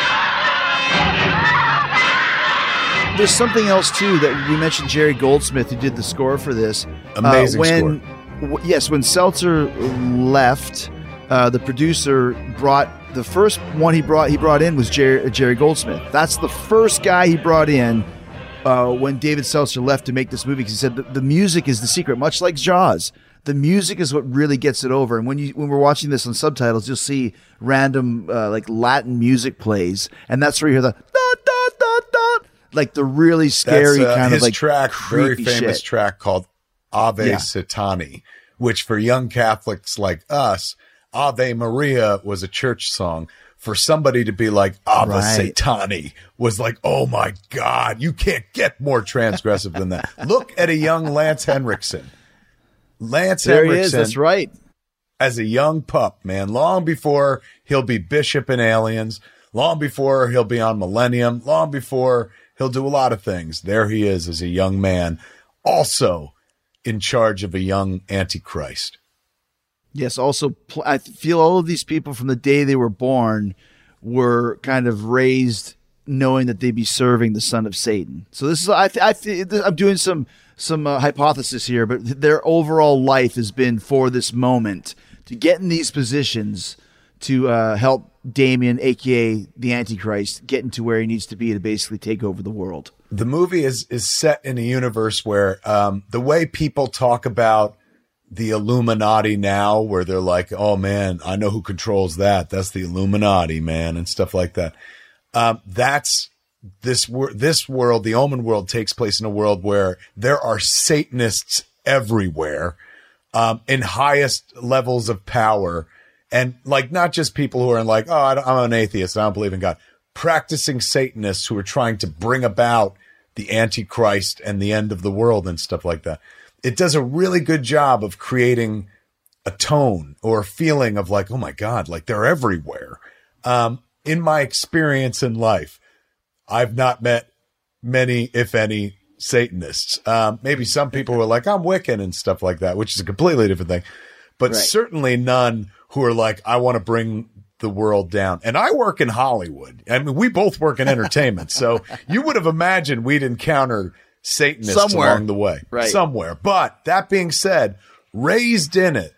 There's something else, too, that we mentioned Jerry Goldsmith, who did the score for this. Amazing score. When Seltzer left, the producer brought the first one he brought in was Jerry Goldsmith. That's the first guy he brought in when David Seltzer left to make this movie, because he said the music is the secret, much like Jaws. The music is what really gets it over. And when we're watching this on subtitles, you'll see random like Latin music plays, and that's where you hear the da da da da, like the really scary kind of like track, very famous shit. track called Ave Satani, which for young Catholics like us, Ave Maria was a church song. For somebody to be like Ave Satani was like, oh my God, you can't get more transgressive than that. Look at a young Lance Henriksen. There he is, that's right. As a young pup, man, long before he'll be Bishop in Aliens, long before he'll be on Millennium, long before he'll do a lot of things. There he is as a young man. Also in charge of a young Antichrist. Yes. Also, I feel all of these people from the day they were born were kind of raised knowing that they'd be serving the son of Satan. So this is, I'm doing some hypothesis here, but their overall life has been for this moment to get in these positions to help Damien, aka the Antichrist, get into where he needs to be to basically take over the world. The movie is set in a universe where the way people talk about the Illuminati now, where they're like, oh man, I know who controls that. That's the Illuminati, man, and stuff like that. That's this world, the Omen world, takes place in a world where there are Satanists everywhere, in highest levels of power. And like, not just people who are like, oh, I'm an atheist, I don't believe in God. Practicing Satanists who are trying to bring about the Antichrist and the end of the world and stuff like that. It does a really good job of creating a tone or a feeling of like, oh my God, like they're everywhere. In my experience in life, I've not met many, if any, Satanists. Maybe some people who are like, I'm Wiccan and stuff like that, which is a completely different thing. But certainly none who are like, I want to bring the world down. And I work in Hollywood. I mean, we both work in entertainment. So you would have imagined we'd encounter Satanists along the way. Somewhere. But that being said, raised in it,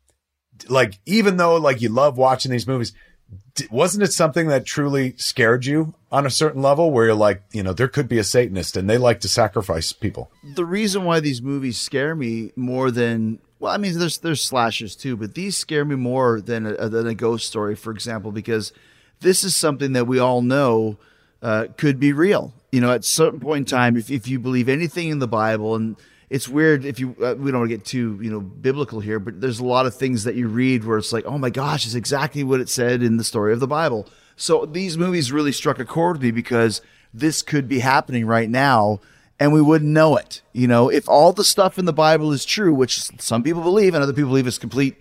like, even though like you love watching these movies, wasn't it something that truly scared you on a certain level where you're like, you know, there could be a Satanist and they like to sacrifice people? The reason why these movies scare me more than, well, I mean, there's slashers too, but these scare me more than a ghost story, for example, because this is something that we all know could be real. You know, at a certain point in time, if you believe anything in the Bible, and it's weird if you, we don't want to get too, biblical here, but there's a lot of things that you read where it's like, oh my gosh, it's exactly what it said in the story of the Bible. So these movies really struck a chord with me because this could be happening right now and we wouldn't know it. You know, if all the stuff in the Bible is true, which some people believe and other people believe is complete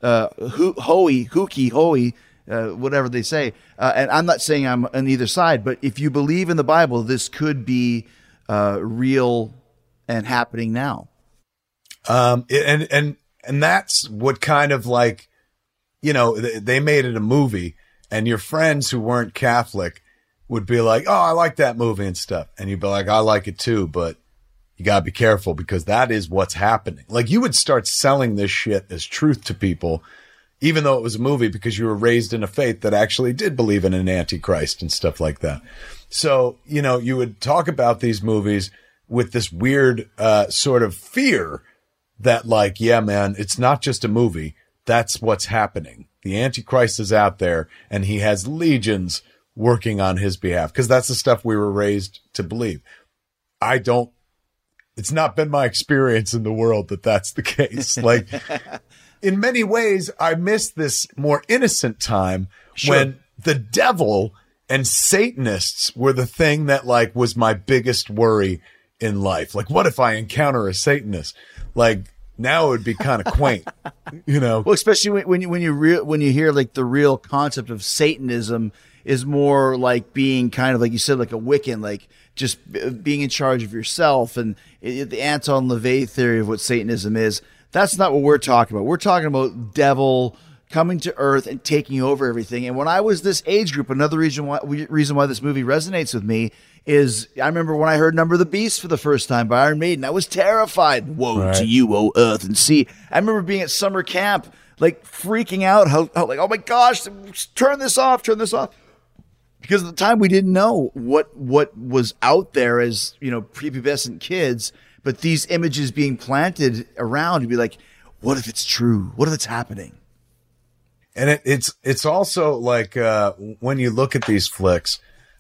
hooey, whatever they say. And I'm not saying I'm on either side, but if you believe in the Bible, this could be real and happening now. And that's what kind of like, they made it a movie and your friends who weren't Catholic would be like, oh, I like that movie and stuff. And you'd be like, I like it too, but you gotta be careful because that is what's happening. Like you would start selling this shit as truth to people, even though it was a movie, because you were raised in a faith that actually did believe in an Antichrist and stuff like that. So, you would talk about these movies with this weird sort of fear that like, yeah, man, it's not just a movie. That's what's happening. The Antichrist is out there and he has legions working on his behalf because that's the stuff we were raised to believe. It's not been my experience in the world that that's the case. Like in many ways, I miss this more innocent time when the devil and Satanists were the thing that like was my biggest worry in life. Like, what if I encounter a Satanist? Like, now it would be kind of quaint, Well, especially when you hear like the real concept of Satanism is more like being kind of like you said, like a Wiccan, like just being in charge of yourself, and the Anton LaVey theory of what Satanism is. That's not what we're talking about. We're talking about devil coming to earth and taking over everything. And when I was this age group, another reason why this movie resonates with me is I remember when I heard Number of the Beast for the first time by Iron Maiden, I was terrified. Woe to you, O earth and sea. I remember being at summer camp, like freaking out, how like, oh my gosh, turn this off. Because at the time we didn't know what was out there as, prepubescent kids, but these images being planted around, you'd be like, what if it's true? What if it's happening? And it's also like when you look at these flicks,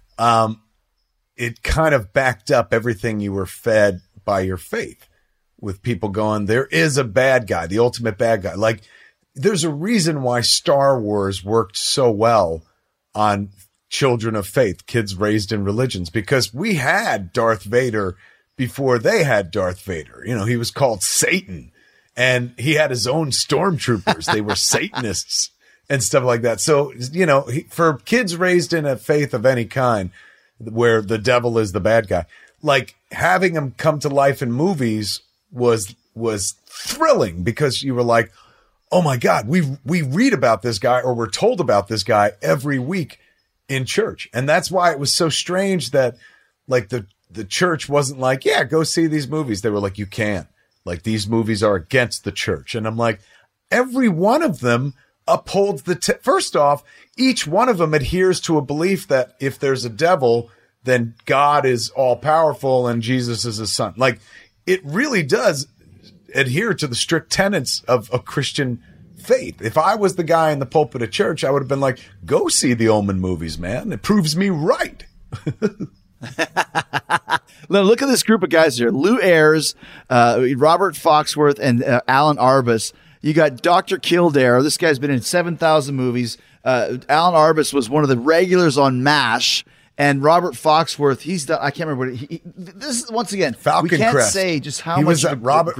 it kind of backed up everything you were fed by your faith, with people going, there is a bad guy, the ultimate bad guy. Like there's a reason why Star Wars worked so well on children of faith, kids raised in religions, because we had Darth Vader before they had Darth Vader. He was called Satan and he had his own stormtroopers. They were Satanists and stuff like that. So, for kids raised in a faith of any kind where the devil is the bad guy, like having him come to life in movies was was thrilling because you were like, oh my God, we read about this guy, or we're told about this guy every week in church. And that's why it was so strange that like the church wasn't like, yeah, go see these movies. They were like, you can't. Like, these movies are against the church. And I'm like, every one of them upholds first off, each one of them adheres to a belief that if there's a devil, then God is all powerful and Jesus is his son. Like, it really does adhere to the strict tenets of a Christian faith. If I was the guy in the pulpit of church, I would have been like, go see the Omen movies, man. It proves me right. Look at this group of guys here. Lou Ayres, Robert Foxworth, and Alan Arbus. You got Dr. Kildare. This guy's been in 7,000 movies. Alan Arbus was one of the regulars on MASH. And Robert Foxworth, he's done, I can't remember what this is, once again, Falcon we can't Crest. say just how he much was of a Robert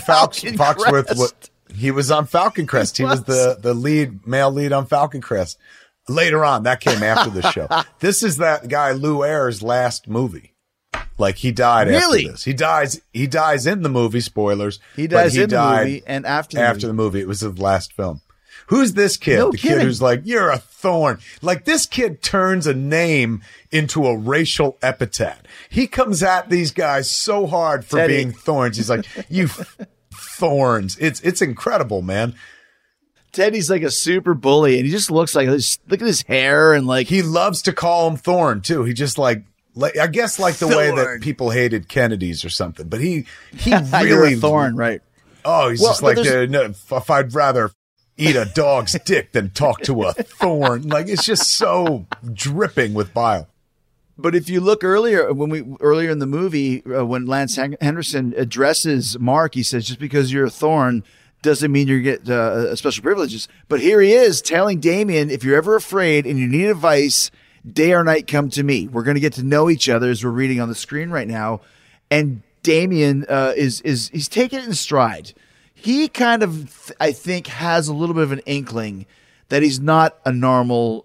Foxworth. He was on Falcon Crest. He was the male lead on Falcon Crest. Later on, that came after the show. This is that guy Lou Ayres' last movie. Like, he died after this. He dies in the movie, spoilers. He dies in the movie and after the movie. It was his last film. Who's this kid? No the kidding. Kid who's like, you're a thorn. Like, this kid turns a name into a racial epithet. He comes at these guys so hard for Teddy. being thorns. He's like, you thorns. It's incredible, man. Teddy's like a super bully, and he just looks like, look at his hair, and like, he loves to call him Thorn too. He just like I guess like the way that people hated Kennedys or something, but he really Thorn, right? Oh, he's just like, no, if I'd rather eat a dog's dick than talk to a thorn. Like, it's just so dripping with bile. But if you look earlier in the movie, when Lance Henderson addresses Mark, he says, just because you're a thorn doesn't mean you get special privileges. But here he is telling Damien, if you're ever afraid and you need advice, day or night, come to me. We're going to get to know each other, as we're reading on the screen right now. And Damien he's taking it in stride. He kind of, I think, has a little bit of an inkling that he's not a normal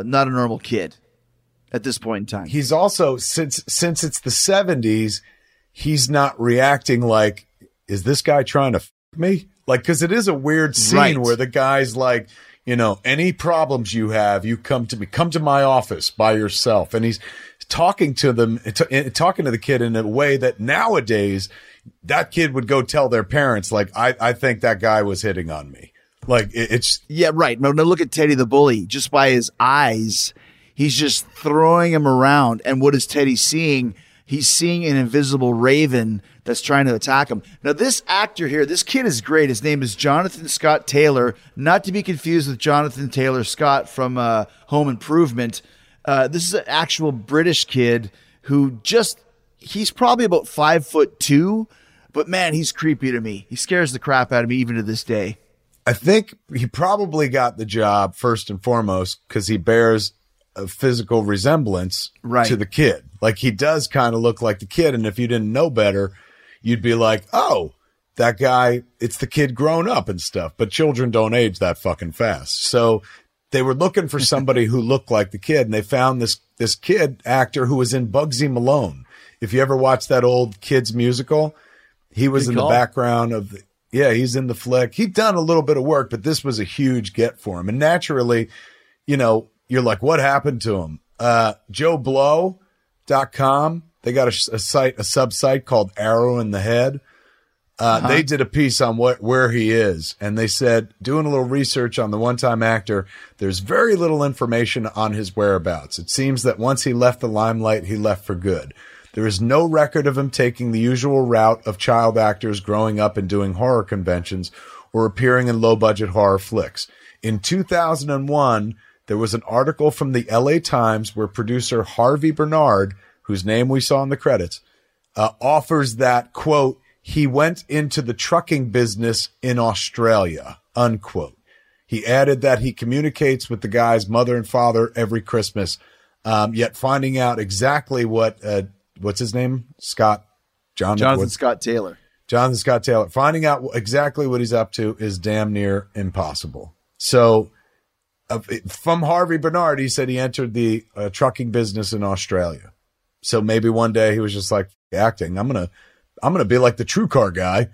kid at this point in time. He's also, since it's the 70s, he's not reacting like, is this guy trying to f me? Like, because it is a weird scene where the guy's like, you know, any problems you have, you come to me, come to my office by yourself. And he's talking to them, talking to the kid in a way that nowadays that kid would go tell their parents, like, I think that guy was hitting on me. Like, it's. Yeah, right. No, look at Teddy the bully. Just by his eyes, he's just throwing him around. And what is Teddy seeing? He's seeing an invisible raven that's trying to attack him. Now, this actor here, this kid is great. His name is Jonathan Scott Taylor, not to be confused with Jonathan Taylor Scott from Home Improvement. This is an actual British kid who he's probably about 5'2", but man, he's creepy to me. He scares the crap out of me even to this day. I think he probably got the job first and foremost because he bears a physical resemblance to the kid. Like, he does kind of look like the kid. And if you didn't know better, you'd be like, oh, that guy, it's the kid grown up and stuff. But children don't age that fucking fast. So they were looking for somebody who looked like the kid. And they found this kid actor who was in Bugsy Malone. If you ever watched that old kids musical, he was in the background of he's in the flick. He'd done a little bit of work, but this was a huge get for him. And naturally, you know, you're like, what happened to him? JoeBlow.com. They got a sub-site called Arrow in the Head. They did a piece on where he is. And they said, doing a little research on the one-time actor, there's very little information on his whereabouts. It seems that once he left the limelight, he left for good. There is no record of him taking the usual route of child actors growing up and doing horror conventions or appearing in low-budget horror flicks. In 2001, there was an article from the LA Times where producer Harvey Bernard, whose name we saw in the credits, offers that, quote, he went into the trucking business in Australia, unquote. He added that he communicates with the guy's mother and father every Christmas, yet finding out exactly what's his name? Jonathan Scott Taylor. Jonathan Scott Taylor. Finding out exactly what he's up to is damn near impossible. So from Harvey Bernard, he said he entered the trucking business in Australia. So maybe one day he was just like, acting, I'm gonna be like the True Car guy,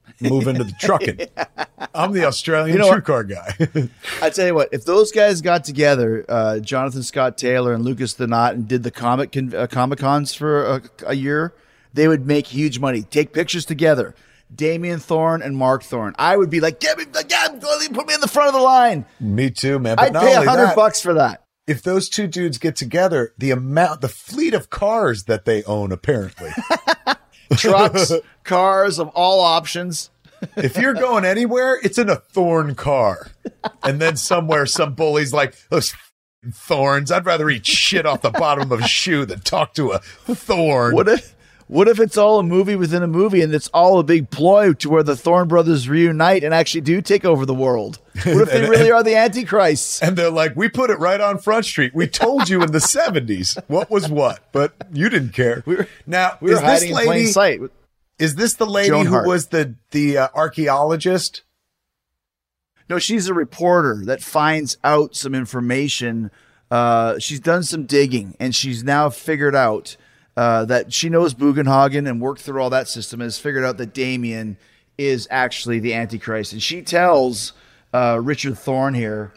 move into the trucking. I'm the Australian true car guy. I tell you what, if those guys got together, Jonathan Scott Taylor and Lucas the Knot, and did the Comic-Cons for a year, they would make huge money. Take pictures together. Damien Thorne and Mark Thorne. I would be like, put me in the front of the line. Me too, man. But I'd pay $100 for that. If those two dudes get together, the fleet of cars that they own, apparently. Trucks, cars of all options. If you're going anywhere, it's in a Thorne car. And then somewhere, some bully's like, those thorns. I'd rather eat shit off the bottom of a shoe than talk to a thorn. What if it's all a movie within a movie and it's all a big ploy to where the Thorne brothers reunite and actually do take over the world? What if they really are the Antichrists? And they're like, we put it right on Front Street. We told you in the 70s what was what, but you didn't care. We were hiding in plain sight. Is this the lady who was the archaeologist? No, she's a reporter that finds out some information. She's done some digging, and she's now figured out that she knows Bugenhagen and worked through all that system and has figured out that Damien is actually the Antichrist. And she tells Richard Thorne here,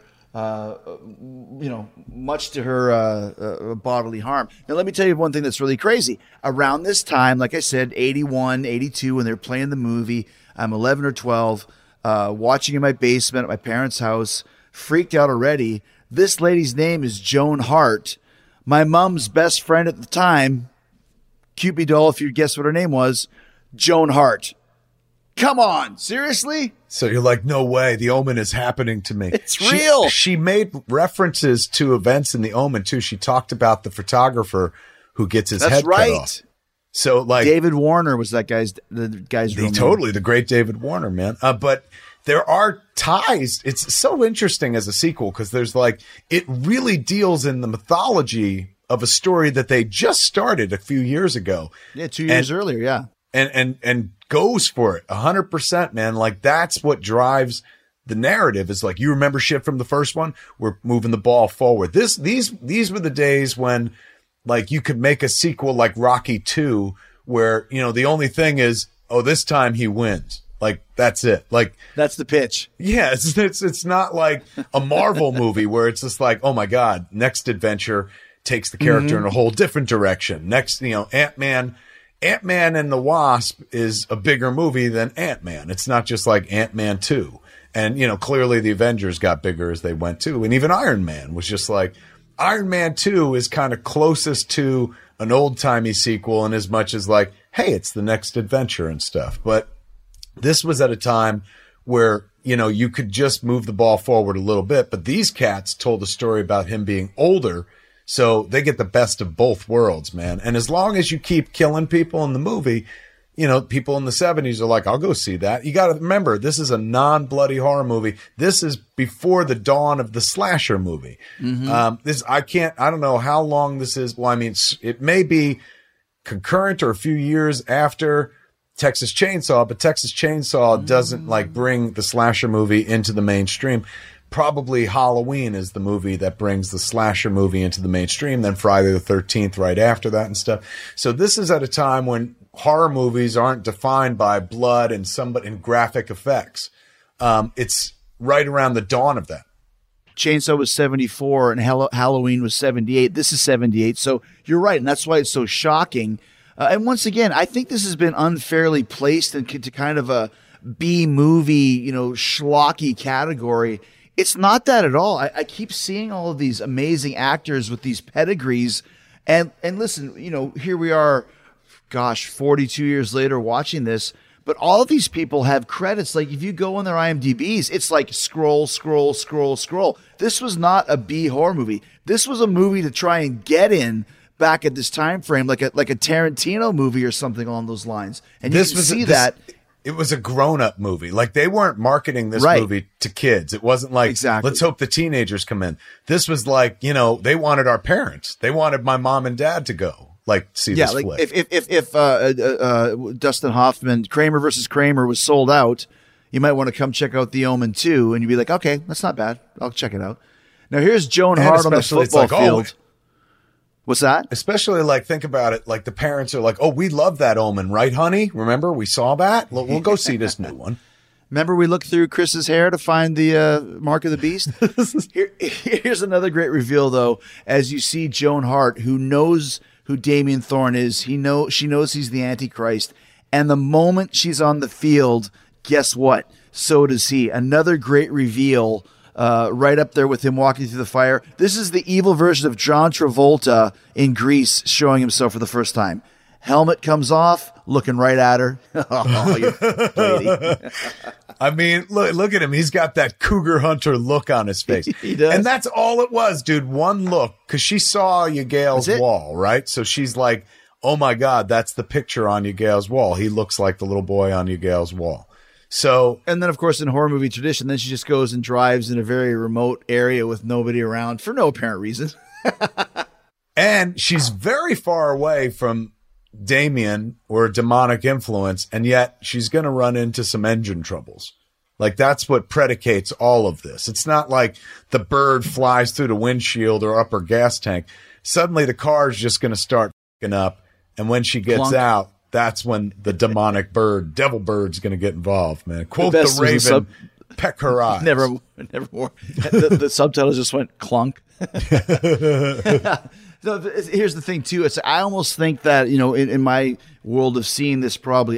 much to her bodily harm. Now, let me tell you one thing that's really crazy. Around this time, like I said, 81, 82, when they're playing the movie, I'm 11 or 12, watching in my basement at my parents' house, freaked out already. This lady's name is Joan Hart. My mom's best friend at the time, Cupid doll, if you'd guess what her name was, Joan Hart. Come on, seriously? So you're like, no way, The Omen is happening to me. It's real. She made references to events in The Omen, too. She talked about the photographer who gets his head cut off. So, like, David Warner was the guy's real name. Totally, the great David Warner, man. But there are ties. It's so interesting as a sequel because there's like, it really deals in the mythology of a story that they just started a few years ago. Yeah, 2 years earlier, yeah. And goes for it 100%, man. Like, that's what drives the narrative. Is like, you remember shit from the first one? We're moving the ball forward. These were the days when, like, you could make a sequel like Rocky 2 where, the only thing is, oh, this time he wins. Like, that's it. Like, that's the pitch. Yeah. It's not like a Marvel movie where it's just like, oh my God, next adventure takes the character in a whole different direction. Next, Ant-Man and the Wasp is a bigger movie than Ant-Man. It's not just like Ant-Man 2. And, clearly the Avengers got bigger as they went too. And even Iron Man was just like, Iron Man 2 is kind of closest to an old-timey sequel in as much as like, hey, it's the next adventure and stuff. But this was at a time where, you could just move the ball forward a little bit. But these cats told a story about him being older. So they get the best of both worlds, man. And as long as you keep killing people in the movie, people in the 70s are like, I'll go see that. You got to remember, this is a non-bloody horror movie. This is before the dawn of the slasher movie. I don't know how long this is. Well, I mean, it may be concurrent or a few years after Texas Chainsaw, but Texas Chainsaw doesn't like bring the slasher movie into the mainstream. Probably Halloween is the movie that brings the slasher movie into the mainstream, then Friday the 13th right after that and stuff. So this is at a time when horror movies aren't defined by blood and graphic effects. It's right around the dawn of that. Chainsaw was 74 and Halloween was 78. This is 78. So you're right. And that's why it's so shocking. And once again, I think this has been unfairly placed into kind of a B movie, schlocky category. It's not that at all. I keep seeing all of these amazing actors with these pedigrees. And listen, here we are, 42 years later watching this. But all of these people have credits. Like, if you go on their IMDb's, it's like scroll. This was not a B horror movie. This was a movie to try and get in back at this time frame, like a Tarantino movie or something along those lines. And you can see that. It was a grown-up movie. Like, they weren't marketing this movie to kids. It wasn't like, let's hope the teenagers come in. This was like, they wanted our parents. They wanted my mom and dad to go, see this flick. If Dustin Hoffman, Kramer versus Kramer was sold out, you might want to come check out The Omen 2, and you'd be like, okay, that's not bad. I'll check it out. Now, here's Joan Hart on the football field. What's that? Especially like, think about it. Like the parents are like, oh, we love that Omen, right, honey? Remember we saw that? We'll go see this new one. Remember we looked through Chris's hair to find the mark of the beast? Here's another great reveal, though. As you see Joan Hart, who knows who Damien Thorne is, she knows he's the Antichrist. And the moment she's on the field, guess what? So does he. Another great reveal right up there with him walking through the fire. This is the evil version of John Travolta in Grease showing himself for the first time. Helmet comes off, looking right at her. Oh, you lady. I mean, look at him. He's got that cougar hunter look on his face. He does. And that's all it was, dude. One look. Because she saw Yagael's wall, right? So she's like, oh my God, that's the picture on Yagael's wall. He looks like the little boy on Yagael's wall. So, and then, of course, in horror movie tradition, then she just goes and drives in a very remote area with nobody around for no apparent reason. And she's very far away from Damien or demonic influence, and yet she's going to run into some engine troubles. Like, that's what predicates all of this. It's not like the bird flies through the windshield or up her gas tank. Suddenly the car's just going to start f***ing up, and when she gets out, that's when the demonic devil bird's going to get involved, man. Quote the Raven, peck her eyes. Never more. The subtitles just went clunk. No, here's the thing, too. I almost think that, in my world of seeing this probably,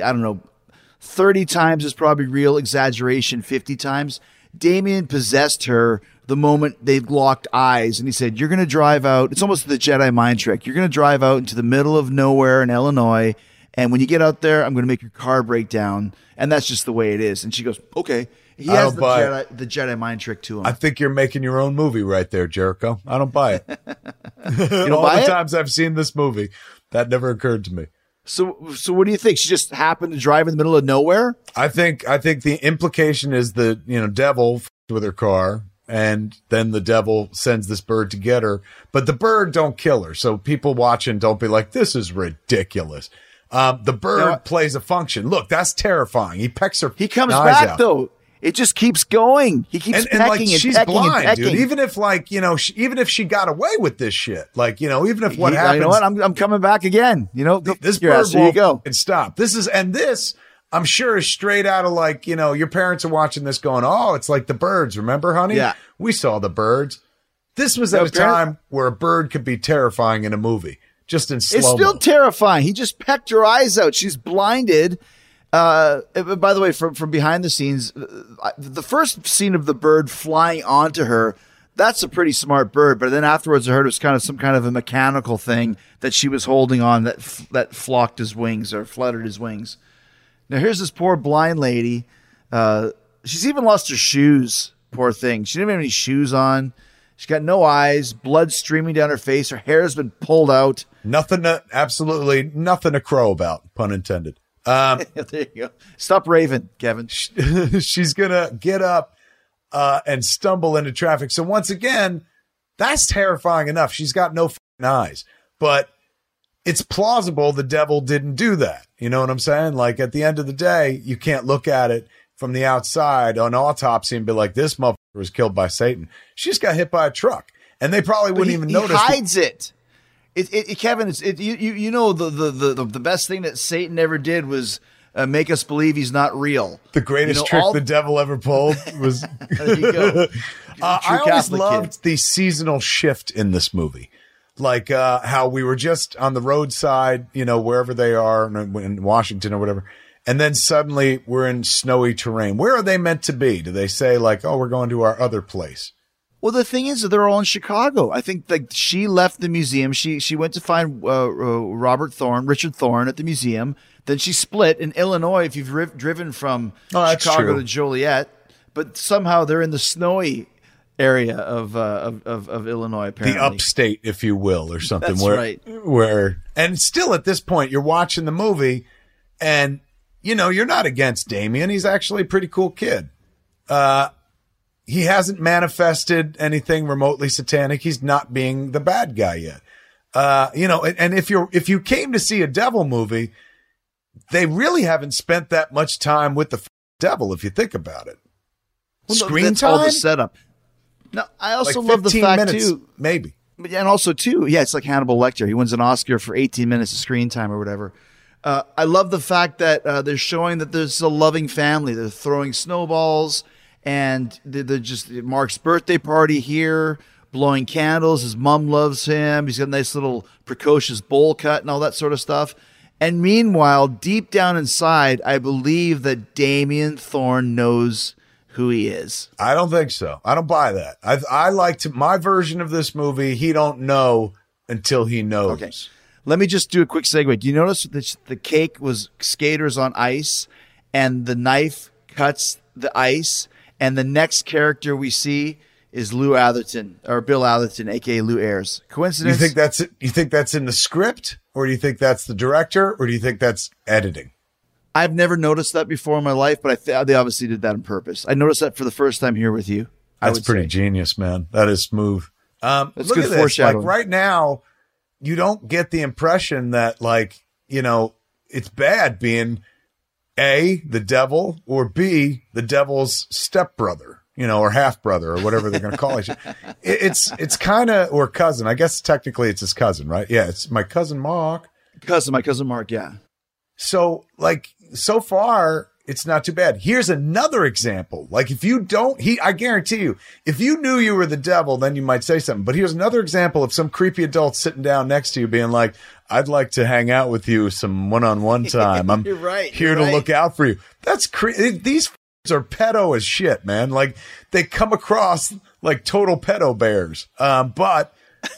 30 times is probably real exaggeration, 50 times. Damien possessed her the moment they locked eyes, and he said, you're going to drive out. It's almost the Jedi mind trick. You're going to drive out into the middle of nowhere in Illinois, and when you get out there, I'm going to make your car break down, and that's just the way it is. And she goes, okay. He has the Jedi mind trick to him. I think you're making your own movie right there, Jericho. I don't buy it. You don't All buy the it? times I've seen this movie, that never occurred to me. So what do you think? She just happened to drive in the middle of nowhere? I think the implication is the devil f***ed with her car, and then the devil sends this bird to get her. But the bird don't kill her, so people watching don't be like, "This is ridiculous." The bird plays a function. Look, that's terrifying. He pecks her. He comes eyes back out. though. It just keeps going. He keeps pecking and she's pecking blind, and pecking. dude. Even if even if she got away with this shit, even if what happens, you know what? I'm coming back again. This bird bird won't go and stop. This I'm sure is straight out of your parents are watching this going, oh, it's like The Birds. Remember, honey? Yeah, we saw The Birds. This was at a time where a bird could be terrifying in a movie, just in slow-mo. It's still terrifying. He just pecked her eyes out. She's blinded. By the way, from behind the scenes, the first scene of the bird flying onto her, that's a pretty smart bird. But then afterwards, I heard it was kind of some kind of a mechanical thing that she was holding on that flocked his wings or fluttered his wings. Now here's this poor blind lady. She's even lost her shoes. Poor thing. She didn't have any shoes on. She's got no eyes, blood streaming down her face. Her hair's been pulled out. Absolutely nothing to crow about, pun intended. There you go. Stop raving, Kevin. She's going to get up and stumble into traffic. So once again, that's terrifying enough. She's got no eyes. But it's plausible the devil didn't do that. You know what I'm saying? Like, at the end of the day, you can't look at it from the outside on autopsy and be like, this motherfucker was killed by Satan. She just got hit by a truck. And they probably wouldn't even notice. He hides it. Kevin, the best thing that Satan ever did was make us believe he's not real. The greatest trick the devil ever pulled was. There you go. I always loved the seasonal shift in this movie, like how we were just on the roadside, wherever they are in Washington or whatever, and then suddenly we're in snowy terrain. Where are they meant to be? Do they say like, "Oh, we're going to our other place"? Well, the thing is, they're all in Chicago. I think she left the museum. She went to find Richard Thorne at the museum. Then she split in Illinois. If you've driven from Chicago to Joliet, but somehow they're in the snowy area of Illinois. Apparently, the upstate, if you will, or something. That's right. And still at this point, you're watching the movie, and you're not against Damien. He's actually a pretty cool kid. He hasn't manifested anything remotely satanic. He's not being the bad guy yet. And if you came to see a devil movie, they really haven't spent that much time with the devil, if you think about it. Well, screen time? All the setup. No, I also love the fact, too. Maybe. And also, too, yeah, it's like Hannibal Lecter. He wins an Oscar for 18 minutes of screen time or whatever. I love the fact that they're showing that there's a loving family. They're throwing snowballs, and they're just Mark's birthday party here, blowing candles. His mom loves him. He's got a nice little precocious bowl cut and all that sort of stuff. And meanwhile, deep down inside, I believe that Damien Thorne knows who he is. I don't think so. I don't buy that. I like to my version of this movie. He don't know until he knows. Okay. Let me just do a quick segue. Do you notice that the cake was skaters on ice and the knife cuts the ice, and the next character we see is Lou Atherton, or Bill Atherton, aka Lou Ayres. Coincidence? You think that's in the script, or do you think that's the director, or do you think that's editing? I've never noticed that before in my life, but they obviously did that on purpose. I noticed that for the first time here with you. That's pretty genius, man. That is smooth. That's look good at this. foreshadowing. Like right now, you don't get the impression that, like, you know, it's bad being A, the devil, or B, the devil's stepbrother, you know, or half brother, or whatever they're going to call each other. It's kind of, or cousin. I guess technically it's his cousin, right? Yeah, it's my cousin Mark. My cousin Mark, yeah. So, like, so far, it's not too bad. Here's another example. Like, if you don't, I guarantee you, if you knew you were the devil, then you might say something. But here's another example of some creepy adult sitting down next to you being like, I'd like to hang out with you some one-on-one time. I'm here to look out for you. That's creepy. These are pedo as shit, man. Like, they come across like total pedo bears. But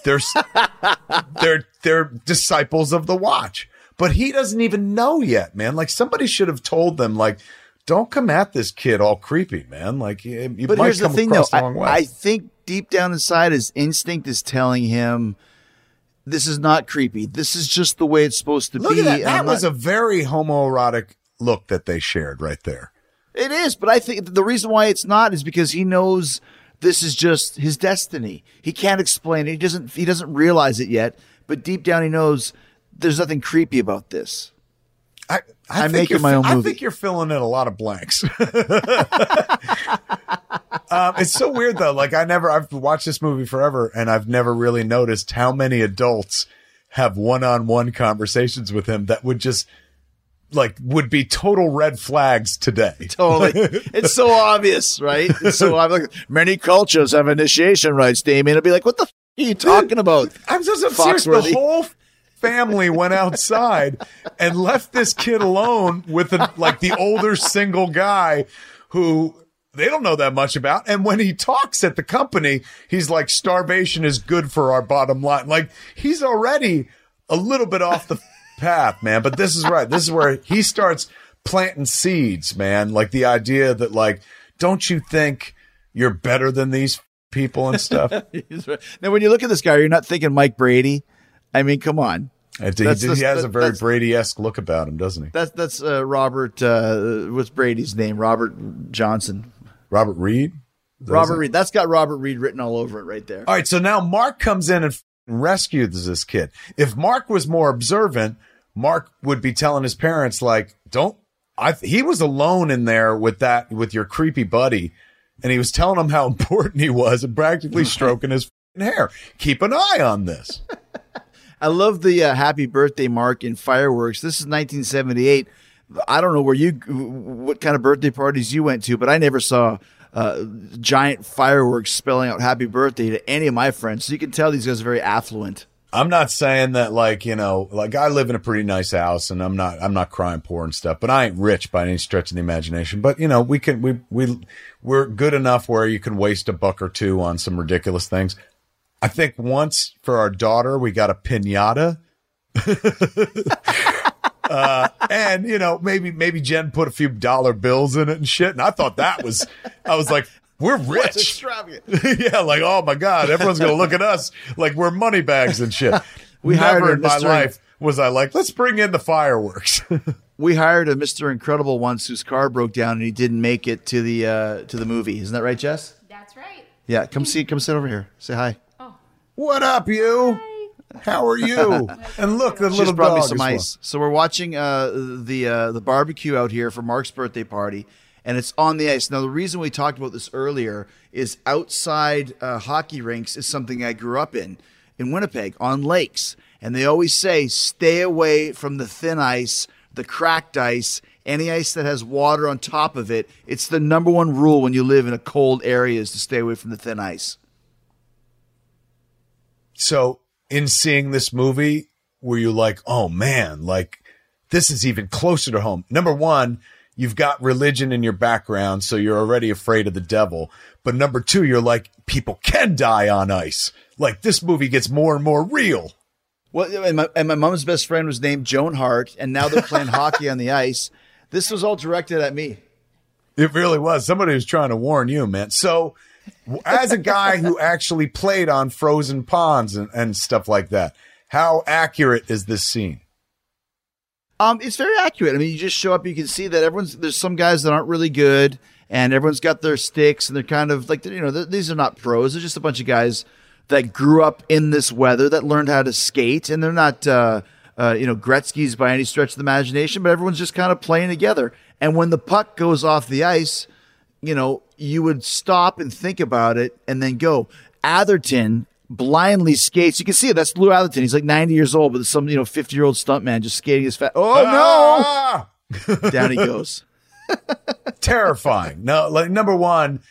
they're disciples of the Watch. But he doesn't even know yet, man. Like, somebody should have told them, like, don't come at this kid all creepy, man. Like, you but might here's come the thing, across though. the wrong way. I think deep down inside, his instinct is telling him, this is not creepy. This is just the way it's supposed to Look be. at that. That was a very homoerotic look that they shared right there. It is, but I think the reason why it's not is because he knows this is just his destiny. He can't explain it. He doesn't realize it yet, but deep down he knows there's nothing creepy about this. I'm making my own movie. I think you're filling in a lot of blanks. It's so weird though. Like, I've watched this movie forever, and I've never really noticed how many adults have one-on-one conversations with him that would just, like, would be total red flags today. Totally. It's so obvious, right? It's so obvious. Like, many cultures have initiation rites, Damien. It'll be like, what the are you talking about? I'm serious. The whole family went outside and left this kid alone with the older single guy who they don't know that much about. And when he talks at the company, he's like, starvation is good for our bottom line. Like, he's already a little bit off the path, man. But this is right. This is where he starts planting seeds, man. Like, the idea that, like, don't you think you're better than these people and stuff? Now, when you look at this guy, you're not thinking Mike Brady. I mean, come on. He has a very Brady-esque look about him, doesn't he? That's Robert. What's Brady's name? Robert Johnson. Robert Reed. Robert Reed. That's got Robert Reed written all over it right there. All right. So now Mark comes in and rescues this kid. If Mark was more observant, Mark would be telling his parents, like, he was alone in there with your creepy buddy, and he was telling them how important he was and practically stroking his hair. Keep an eye on this. I love the happy birthday mark in fireworks. This is 1978. I don't know what kind of birthday parties you went to, but I never saw giant fireworks spelling out happy birthday to any of my friends. So you can tell these guys are very affluent. I'm not saying that, like, you know, like, I live in a pretty nice house, and I'm not crying poor and stuff, but I ain't rich by any stretch of the imagination. But, you know, we're good enough where you can waste $1 or $2 on some ridiculous things. I think once for our daughter, we got a piñata. And, you know, maybe Jen put a few dollar bills in it and shit. And I thought I was like, we're rich. That's extravagant. Yeah. Like, oh my God, everyone's going to look at us like we're money bags and shit. Never in my life was I like, let's bring in the fireworks. We hired a Mr. Incredible once whose car broke down and he didn't make it to the movie. Isn't that right, Jess? That's right. Yeah. Come sit over here. Say hi. What up, you? Hi. How are you? And look, the little brought me dog some as well. ice. So we're watching the barbecue out here for Mark's birthday party, and it's on the ice. Now, the reason we talked about this earlier is outside hockey rinks is something I grew up in. in Winnipeg on lakes. And they always say, stay away from the thin ice, the cracked ice, any ice that has water on top of it. It's the number one rule when you live in a cold area is to stay away from the thin ice. So in seeing this movie, were you like, oh man, like this is even closer to home? Number one, you've got religion in your background, so you're already afraid of the devil. But number two, you're like, people can die on ice. Like this movie gets more and more real. Well, and my mom's best friend was named Joan Hart, and now they're playing hockey on the ice. This was all directed at me. It really was. Somebody was trying to warn you, man. So as a guy who actually played on frozen ponds and stuff like that, how accurate is this scene? It's very accurate. I mean, you just show up, you can see that there's some guys that aren't really good, and everyone's got their sticks, and they're kind of like, these are not pros. They're just a bunch of guys that grew up in this weather, that learned how to skate, and they're not, Gretzky's by any stretch of the imagination, but everyone's just kind of playing together. And when the puck goes off the ice, you would stop and think about it and then go. Atherton blindly skates. You can see it. That's Lou Atherton. He's like 90 years old, but some 50-year-old stuntman just skating his fast. Oh no! Down he goes. Terrifying. No, like number one,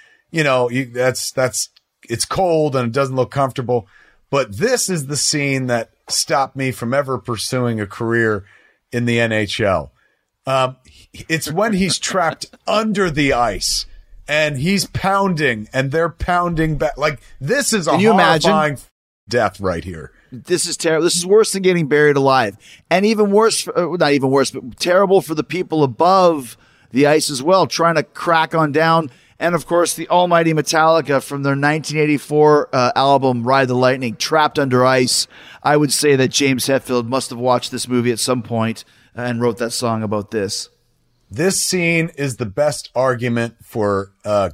it's cold and it doesn't look comfortable. But this is the scene that stopped me from ever pursuing a career in the NHL. It's when he's trapped under the ice and he's pounding and they're pounding back. Like this is a horrifying death right here. This is terrible. This is worse than getting buried alive, and even worse, not even worse, but terrible for the people above the ice as well, trying to crack on down. And of course, the almighty Metallica from their 1984 album Ride the Lightning, Trapped Under Ice. I would say that James Hetfield must have watched this movie at some point and wrote that song about this. This scene is the best argument for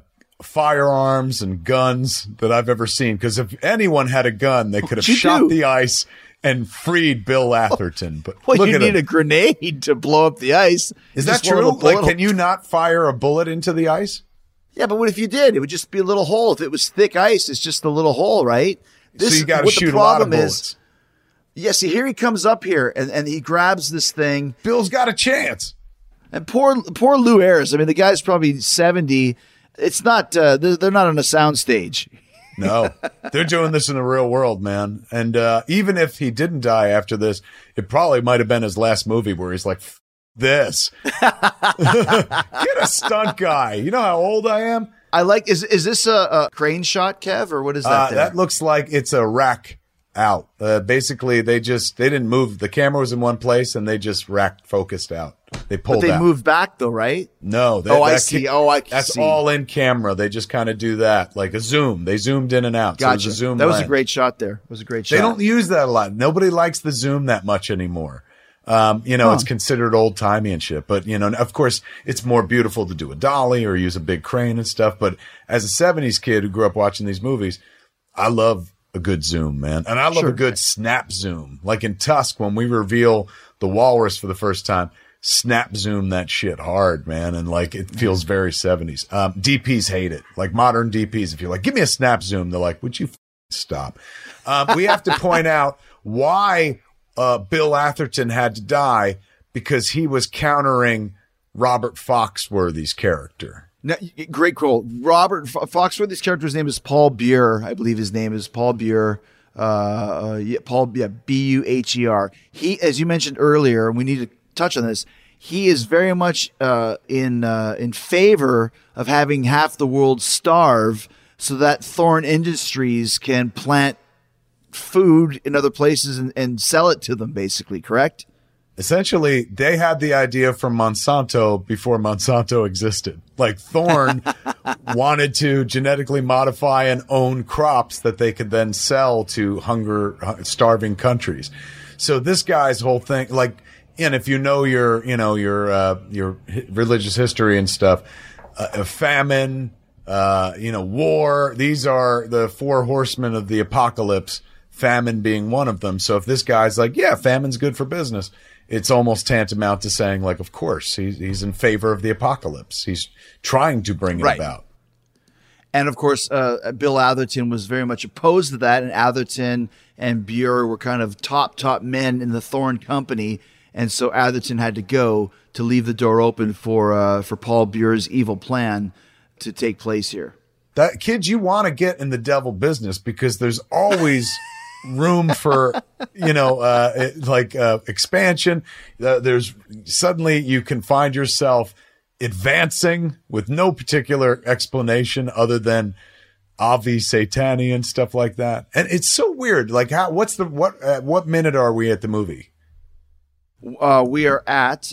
firearms and guns that I've ever seen. Because if anyone had a gun, they could have shot the ice and freed Bill Atherton. But well, you need a grenade to blow up the ice. Is that true? Like, can you not fire a bullet into the ice? Yeah, but what if you did? It would just be a little hole. If it was thick ice, it's just a little hole, right? So you got to shoot a lot of bullets. See, here he comes up here, and he grabs this thing. Bill's got a chance. And poor Lou Ayres. I mean, the guy's probably 70. It's not. They're not on a sound stage. No, they're doing this in the real world, man. And even if he didn't die after this, it probably might have been his last movie where he's like, this. Get a stunt guy. You know how old I am? I like, is this a crane shot, Kev, or what is that? That looks like it's a rack out. Basically, they didn't move. The camera was in one place and they just rack focused out. They pulled out. But they moved back though, right? No. I see. I can That's see. all in camera. They just kind of do that. Like a zoom. They zoomed in and out. Gotcha. So it was a zoom that was lens. a great shot there. It was a great shot. They don't use that a lot. Nobody likes the zoom that much anymore. It's considered old timey and shit, but of course it's more beautiful to do a dolly or use a big crane and stuff. But as a 70s kid who grew up watching these movies, I love a good zoom, man. And I love a good snap zoom. Like in Tusk, when we reveal the walrus for the first time, snap zoom that shit hard, man. And like, it feels very 70s. DPs hate it. Like modern DPs, if you're like, give me a snap zoom, they're like, would you stop? We have to point out why Bill Atherton had to die, because he was countering Robert Foxworthy's character. Now, great quote. Robert Foxworthy's character's name is Paul Buer. I believe his name is Paul Buer. Buher. He, as you mentioned earlier, and we need to touch on this, he is very much in favor of having half the world starve so that Thorne Industries can plant food in other places and sell it to them, basically, correct? Essentially, they had the idea from Monsanto before Monsanto existed. Like Thorne wanted to genetically modify and own crops that they could then sell to starving countries. So this guy's whole thing, like, and if you know your religious history and stuff, famine, war, these are the four horsemen of the apocalypse, famine being one of them. So if this guy's like, yeah, famine's good for business, it's almost tantamount to saying, like, of course, he's in favor of the apocalypse. He's trying to bring it about. And of course, Bill Atherton was very much opposed to that. And Atherton and Bure were kind of top men in the Thorne company. And so Atherton had to go to leave the door open for Paul Bure's evil plan to take place here. That kids, you want to get in the devil business because there's always room for, expansion. There's suddenly you can find yourself advancing with no particular explanation other than Avi Satani and stuff like that. And it's so weird. Like what minute are we at the movie? We are at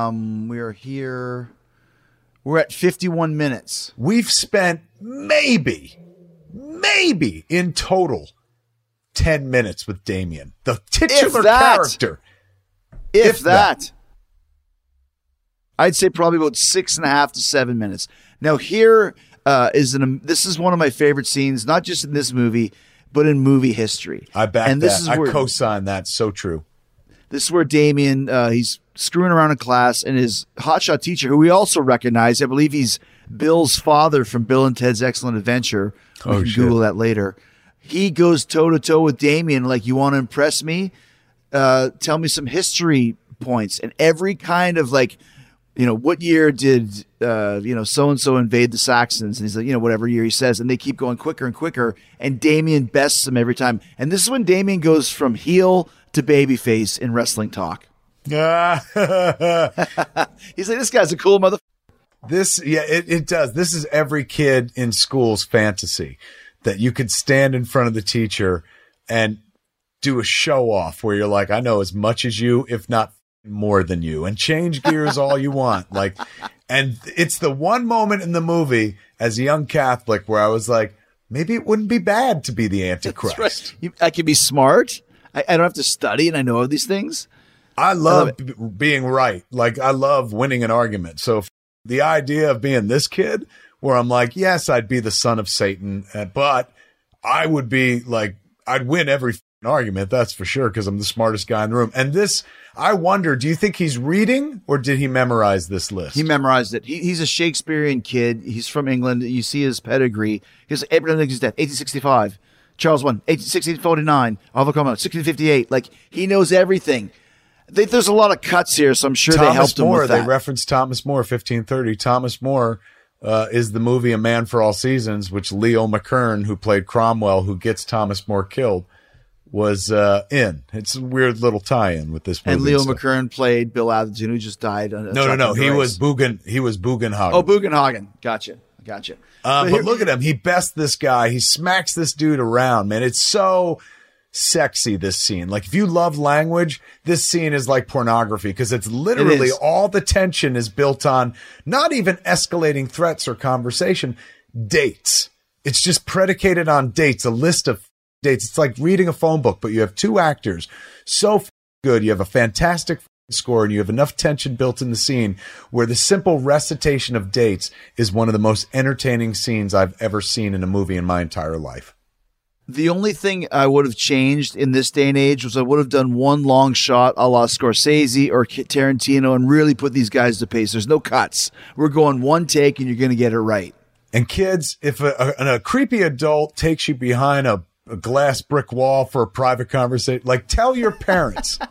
51 minutes. We've spent maybe in total 10 minutes with Damien, the titular character. If that. I'd say probably about 6.5 to 7 minutes. Now here this is one of my favorite scenes, not just in this movie, but in movie history. I back that. I co-sign that. So true. This is where Damien, he's screwing around in class, and his hotshot teacher, who we also recognize, I believe he's Bill's father from Bill and Ted's Excellent Adventure. We can Google that later. He goes toe-to-toe with Damien, like, you want to impress me? Tell me some history points. And every kind of, like, what year did, so-and-so invade the Saxons? And he's like, whatever year he says. And they keep going quicker and quicker. And Damien bests him every time. And this is when Damien goes from heel to babyface in wrestling talk. He's like, this guy's a cool motherfucker. It does. This is every kid in school's fantasy, that you could stand in front of the teacher and do a show off where you're like, I know as much as you, if not more than you, and change gears all you want. Like, and it's the one moment in the movie as a young Catholic where I was like, maybe it wouldn't be bad to be the Antichrist. That's right. I can be smart. I don't have to study, and I know these things. I love being right. Like, I love winning an argument. So the idea of being this kid where I'm like, yes, I'd be the son of Satan, but I would be like, I'd win every argument. That's for sure, because I'm the smartest guy in the room. And this, I wonder, do you think he's reading or did he memorize this list? He memorized it. He's a Shakespearean kid. He's from England. You see his pedigree. He's Abraham Lincoln's death, 1865. Charles I, 1649, Oliver Cromwell, 1658. Like, he knows everything. There's a lot of cuts here, so I'm sure they helped him with that. They referenced Thomas More, 1530. Thomas More is the movie A Man for All Seasons, which Leo McKern, who played Cromwell, who gets Thomas More killed, was in. It's a weird little tie-in with this movie. And Leo McKern played Bill Atherton, who just died. No. He was Bugenhagen. Oh, Bugenhagen. Gotcha. But look at him. He bests this guy. He smacks this dude around, man. It's so sexy, this scene. Like, if you love language, this scene is like pornography, because it's literally all the tension is built on not even escalating threats or conversation, dates. It's just predicated on dates, a list of dates. It's like reading a phone book, but you have two actors. So good. You have a fantastic score, and you have enough tension built in the scene where the simple recitation of dates is one of the most entertaining scenes I've ever seen in a movie in my entire life. The only thing I would have changed in this day and age was I would have done one long shot a la Scorsese or Tarantino and really put these guys to pace. There's no cuts. We're going one take and you're going to get it right. And kids, if a creepy adult takes you behind a glass brick wall for a private conversation, like, tell your parents.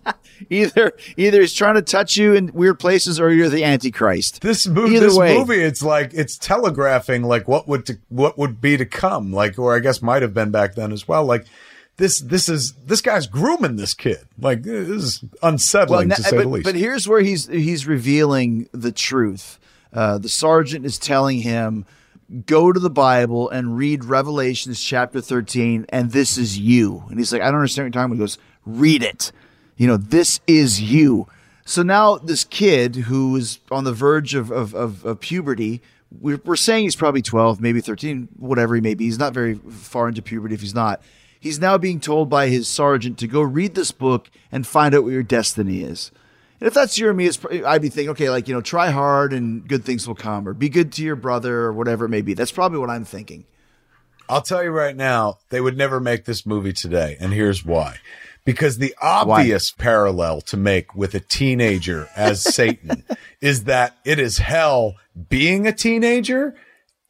Either he's trying to touch you in weird places, or you're the Antichrist. This movie, it's like, it's telegraphing like what would be to come, like, or I guess might have been back then as well. Like, this guy's grooming this kid. Like, this is unsettling to say the least. But here's where he's revealing the truth. The sergeant is telling him, go to the Bible and read Revelations chapter 13, and this is you. And he's like, I don't understand what you're talking about. He goes, read it. This is you. So now this kid who is on the verge of puberty, we're saying he's probably 12, maybe 13, whatever he may be. He's not very far into puberty if he's not. He's now being told by his sergeant to go read this book and find out what your destiny is. And if that's you or me, I'd be thinking, okay, like, try hard and good things will come, or be good to your brother, or whatever it may be. That's probably what I'm thinking. I'll tell you right now, they would never make this movie today. And here's why. Because the obvious parallel to make with a teenager as Satan is that it is hell being a teenager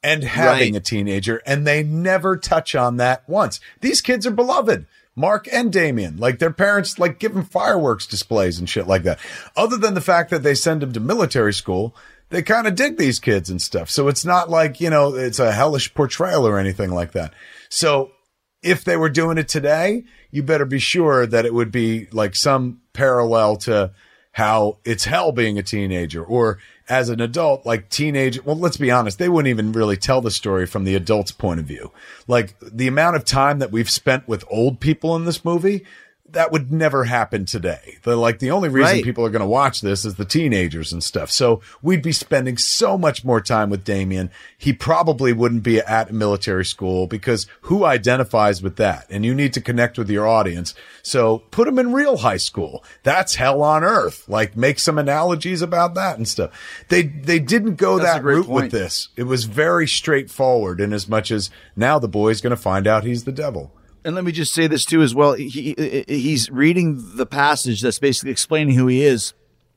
and having Right. a teenager, and they never touch on that once. These kids are beloved. Mark and Damien, like their parents, like give them fireworks displays and shit like that. Other than the fact that they send them to military school, they kind of dig these kids and stuff. So it's not like, you know, it's a hellish portrayal or anything like that. So if they were doing it today, you better be sure that it would be like some parallel to how it's hell being a teenager, or as an adult, like teenage. Well, let's be honest. They wouldn't even really tell the story from the adult's point of view. Like the amount of time that we've spent with old people in this movie, that would never happen today. The only reason Right. people are going to watch this is the teenagers and stuff. So we'd be spending so much more time with Damien. He probably wouldn't be at military school, because who identifies with that? And you need to connect with your audience. So put him in real high school. That's hell on earth. Like make some analogies about that and stuff. They didn't go That's a that great route point. with this. It was very straightforward, in as much as now the boy's going to find out he's the devil. And let me just say this too as well. He's reading the passage that's basically explaining who he is.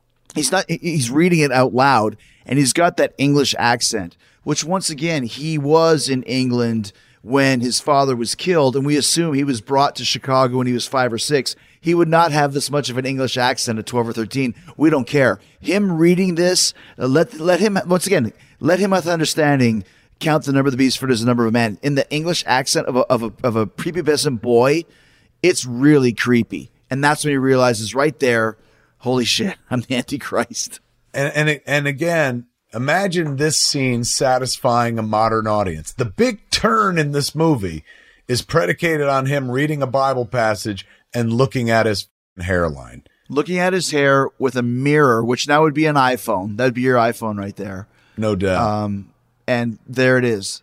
He's reading it out loud, and he's got that English accent, which once again, he was in England when his father was killed. And we assume he was brought to Chicago when he was 5 or 6. He would not have this much of an English accent at 12 or 13. We don't care. Him reading this, let him, once again, let him with understanding, count the number of the beast, for it is the number of a man. In the English accent of a prepubescent boy, it's really creepy. And that's when he realizes right there, holy shit, I'm the Antichrist. And again, imagine this scene satisfying a modern audience. The big turn in this movie is predicated on him reading a Bible passage and looking at his hairline. Looking at his hair with a mirror, which now would be an iPhone. That would be your iPhone right there. No doubt. And there it is,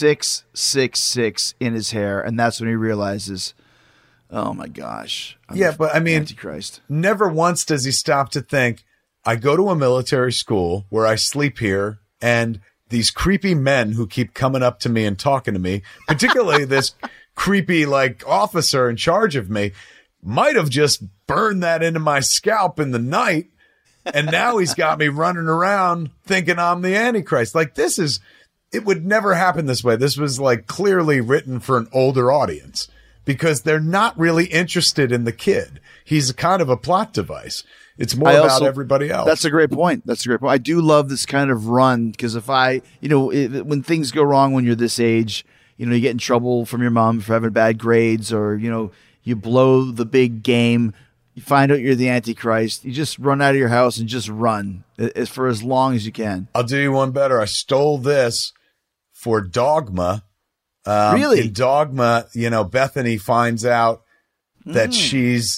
666 in his hair. And that's when he realizes, oh my gosh. But I mean, Antichrist. Never once does he stop to think, I go to a military school where I sleep here, and these creepy men who keep coming up to me and talking to me, particularly this creepy like officer in charge of me, might have just burned that into my scalp in the night. And now he's got me running around thinking I'm the Antichrist. Like it would never happen this way. This was like clearly written for an older audience, because they're not really interested in the kid. He's kind of a plot device. It's more about everybody else. That's a great point. I do love this kind of run, because when things go wrong when you're this age, you get in trouble from your mom for having bad grades, or, you blow the big game, you find out you're the Antichrist, you just run out of your house and just run for as long as you can. I'll do you one better. I stole this for Dogma. Really? In Dogma, Bethany finds out that she's,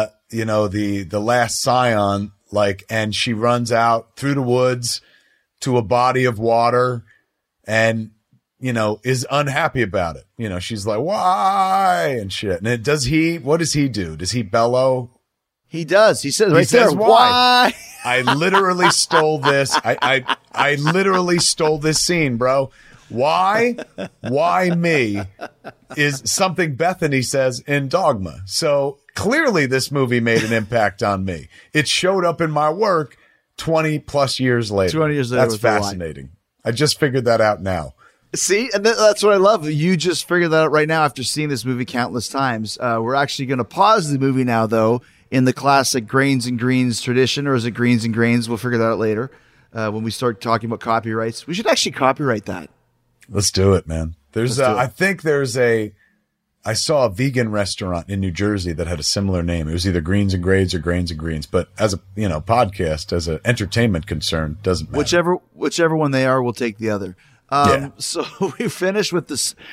the last scion, and she runs out through the woods to a body of water and, is unhappy about it. She's like, why? And shit. And what does he do? Does he bellow? He does. He says, He right says, there, why? I literally stole this. I literally stole this scene, bro. Why me is something Bethany says in Dogma. So clearly this movie made an impact on me. It showed up in my work 20 plus years later. 20 years later. That's fascinating. I just figured that out now. See, and that's what I love. You just figured that out right now after seeing this movie countless times. We're actually going to pause the movie now, though, in the classic Grains and Greens tradition, or is it Greens and Grains? We'll figure that out later when we start talking about copyrights. We should actually copyright that. Let's do it, man. I saw a vegan restaurant in New Jersey that had a similar name. It was either Greens and Grades or Grains and Greens. But as a podcast, as an entertainment concern, doesn't matter. Whichever one they are, we'll take the other. So we finished with the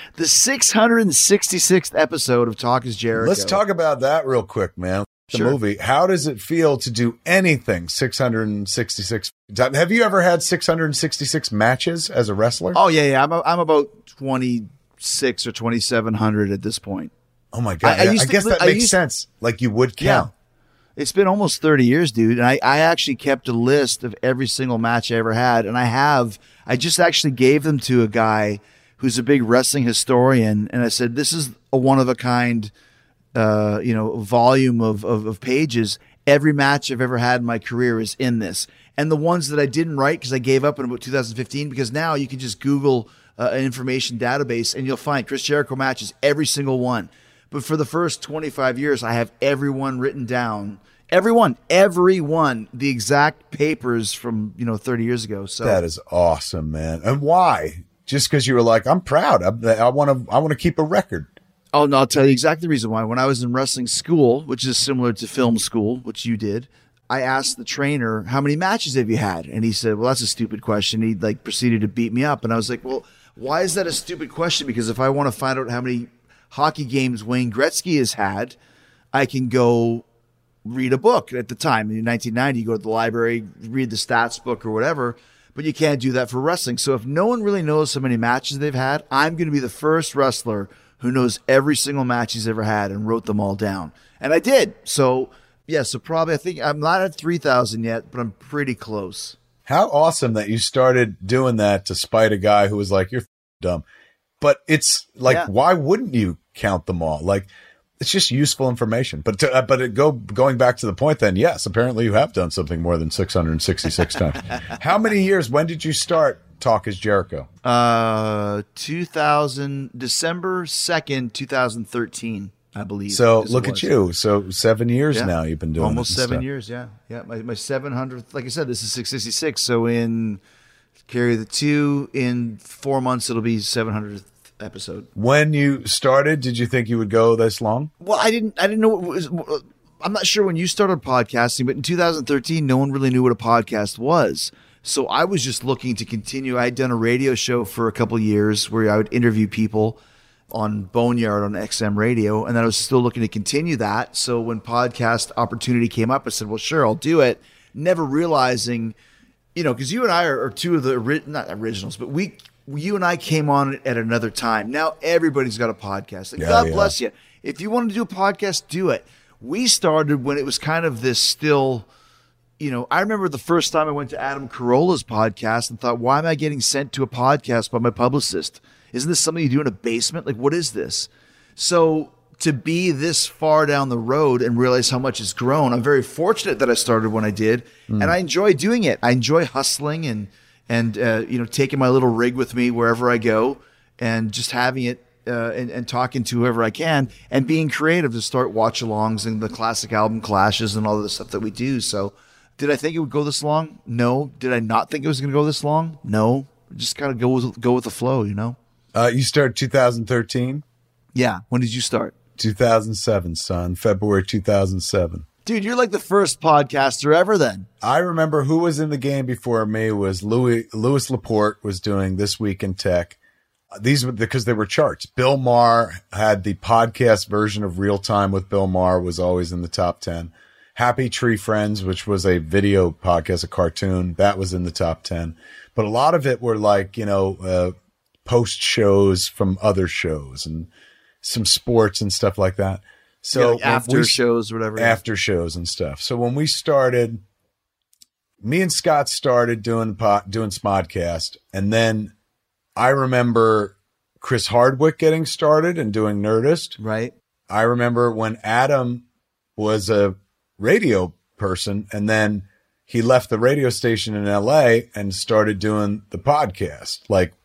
666th episode of Talk is Jericho. Let's talk about that real quick, man. The movie. How does it feel to do anything 666? Have you ever had 666 matches as a wrestler? Oh yeah. I'm about 26 or 2,700 at this point. Oh my God. I guess that makes sense. Like you would count. Yeah. It's been almost 30 years, dude. And I actually kept a list of every single match I ever had. And I just actually gave them to a guy who's a big wrestling historian. And I said, this is a one of a kind, volume of pages. Every match I've ever had in my career is in this. And the ones that I didn't write, because I gave up in about 2015, because now you can just Google an information database, and you'll find Chris Jericho matches, every single one. But for the first 25 years, I have everyone written down. Everyone, the exact papers from 30 years ago. So that is awesome, man. And why? Just because you were like, I'm proud. I want to keep a record. Oh, no, I'll tell you exactly the reason why. When I was in wrestling school, which is similar to film school, which you did, I asked the trainer, how many matches have you had? And he said, well, that's a stupid question. He proceeded to beat me up. And I was like, well, why is that a stupid question? Because if I want to find out how many hockey games Wayne Gretzky has had, I can go read a book. At the time, in 1990, you go to the library, read the stats book or whatever, but you can't do that for wrestling. So if no one really knows how many matches they've had, I'm going to be the first wrestler who knows every single match he's ever had and wrote them all down. And I did. So, yeah, so probably I think I'm not at 3,000 yet, but I'm pretty close. How awesome that you started doing that to spite a guy who was like, you're dumb. But it's like, why wouldn't you count them all? Like, it's just useful information. But going back to the point then, yes, apparently you have done something more than 666 times. How many years? When did you start Talk is Jericho? 2000, December 2nd, 2013, I believe. So look at you. So 7 years now you've been doing almost 7 years. Yeah. Yeah. My 700th, like I said, this is 666. So carry the 2 in 4 months, it'll be 700th episode. When you started, did you think you would go this long? Well, I didn't know what was. I'm not sure when you started podcasting, but in 2013, no one really knew what a podcast was. So I was just looking to continue. I had done a radio show for a couple of years where I would interview people on Boneyard on XM radio, and then I was still looking to continue that. So when podcast opportunity came up, I said, well, sure, I'll do it. Never realizing, because you and I are two of the, not originals, but you and I came on at another time. Now everybody's got a podcast. God bless you. If you want to do a podcast, do it. We started when it was kind of this still... I remember the first time I went to Adam Carolla's podcast and thought, why am I getting sent to a podcast by my publicist? Isn't this something you do in a basement? Like, what is this? So to be this far down the road and realize how much it's grown, I'm very fortunate that I started when I did. And I enjoy doing it. I enjoy hustling and taking my little rig with me wherever I go and just having it and talking to whoever I can and being creative to start watch-alongs and the classic album clashes and all of the stuff that we do. So... did I think it would go this long? No. Did I not think it was going to go this long? No. Just kind of go with the flow, You started 2013? Yeah. When did you start? 2007, son. February 2007. Dude, you're like the first podcaster ever then. I remember who was in the game before me was Louis Laporte was doing This Week in Tech. These were because they were charts. Bill Maher had the podcast version of Real Time with Bill Maher, was always in the top 10. Happy Tree Friends, which was a video podcast, a cartoon, that was in the top 10. But a lot of it were like, post shows from other shows and some sports and stuff like that. So like after shows or whatever. After shows and stuff. So when we started, me and Scott started doing Smodcast. And then I remember Chris Hardwick getting started and doing Nerdist. Right. I remember when Adam was a radio person and then he left the radio station in LA and started doing the podcast,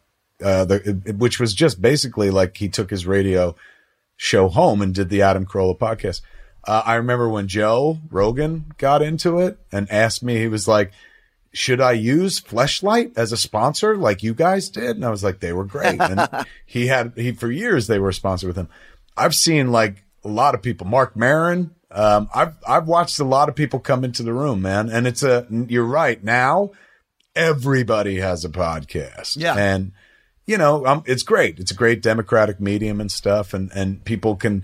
which was just basically like he took his radio show home and did the Adam Carolla podcast. I remember when Joe Rogan got into it and asked me, he was like, should I use Fleshlight as a sponsor like you guys did? And I was like, they were great. And he for years, they were a sponsor with him. I've seen like a lot of people, Mark Maron. I've watched a lot of people come into the room, man. And you're right. Now everybody has a podcast. Yeah. And it's great. It's a great democratic medium and stuff. And people can,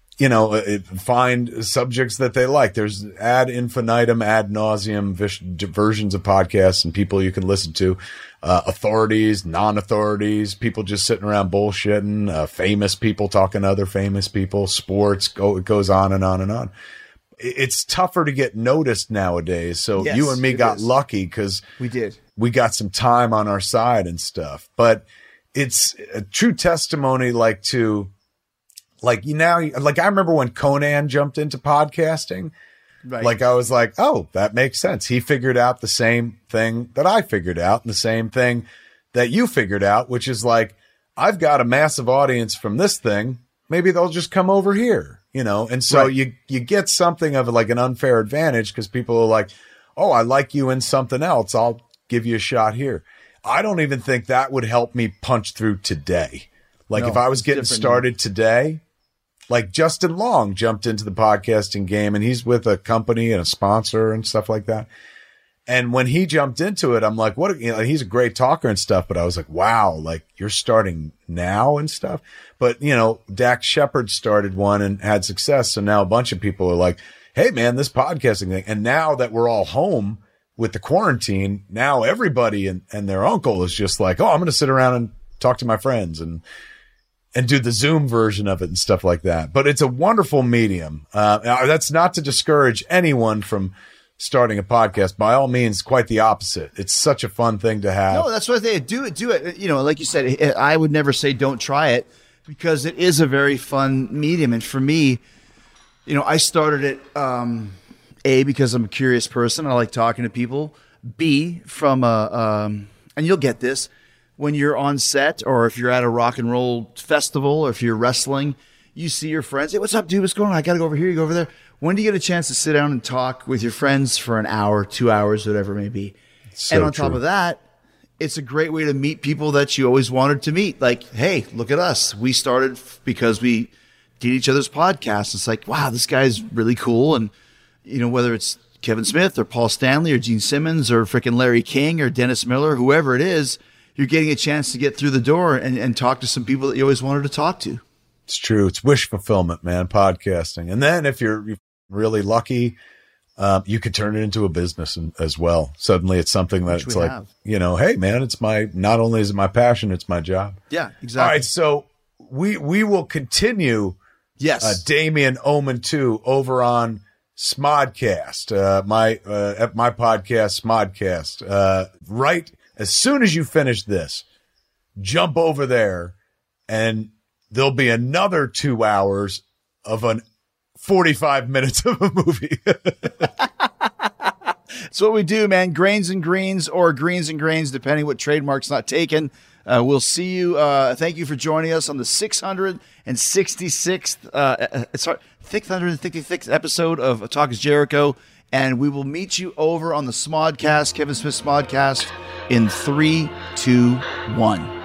find subjects that they like. There's ad infinitum, ad nauseum versions of podcasts and people you can listen to, authorities, non-authorities, people just sitting around bullshitting, famous people talking to other famous people, sports, it goes on and on and on. It's tougher to get noticed nowadays. So yes, you and me got lucky because we got some time on our side and stuff, but it's a true testimony, I remember when Conan jumped into podcasting, right? I was like, oh, that makes sense. He figured out the same thing that I figured out and the same thing that you figured out, which is like, I've got a massive audience from this thing. Maybe they'll just come over here, And so you get something of like an unfair advantage because people are like, oh, I like you in something else. I'll give you a shot here. I don't even think that would help me punch through today. Like if I was getting started today, like Justin Long jumped into the podcasting game and he's with a company and a sponsor and stuff like that. And when he jumped into it, I'm like, he's a great talker and stuff, but I was like, wow, like you're starting now and stuff. But, Dax Shepard started one and had success. So now a bunch of people are like, hey man, this podcasting thing. And now that we're all home with the quarantine, now everybody and their uncle is just like, oh, I'm going to sit around and talk to my friends and do the Zoom version of it and stuff like that. But it's a wonderful medium. That's not to discourage anyone from starting a podcast. By all means, quite the opposite. It's such a fun thing to have. No, that's what they do it. Like you said, I would never say don't try it because it is a very fun medium. And for me, I started it, A, because I'm a curious person. I like talking to people. B, from and you'll get this, when you're on set or if you're at a rock and roll festival or if you're wrestling, you see your friends. Hey, what's up, dude? What's going on? I got to go over here. You go over there. When do you get a chance to sit down and talk with your friends for an hour, 2 hours, whatever it may be? So and on top of that, it's a great way to meet people that you always wanted to meet. Like, hey, look at us. We started because we did each other's podcasts. It's like, wow, this guy's really cool. And, whether it's Kevin Smith or Paul Stanley or Gene Simmons or freaking Larry King or Dennis Miller, whoever it is, you're getting a chance to get through the door and talk to some people that you always wanted to talk to. It's true. It's wish fulfillment, man, podcasting. And then if you're really lucky, you could turn it into a business as well. Suddenly it's something that it's like, hey man, not only is it my passion, it's my job. Yeah, exactly. All right. So we will continue. Yes. Damien Omen 2 over on Smodcast, my podcast, Smodcast, right. As soon as you finish this, jump over there and there'll be another 2 hours of 45 minutes of a movie. That's what we do, man. Grains and Greens or Greens and Grains, depending what trademark's not taken. We'll see you. Thank you for joining us on the 666th, 666th episode of Talk is Jericho. And we will meet you over on the Smodcast, Kevin Smith Smodcast, in 3, 2, 1.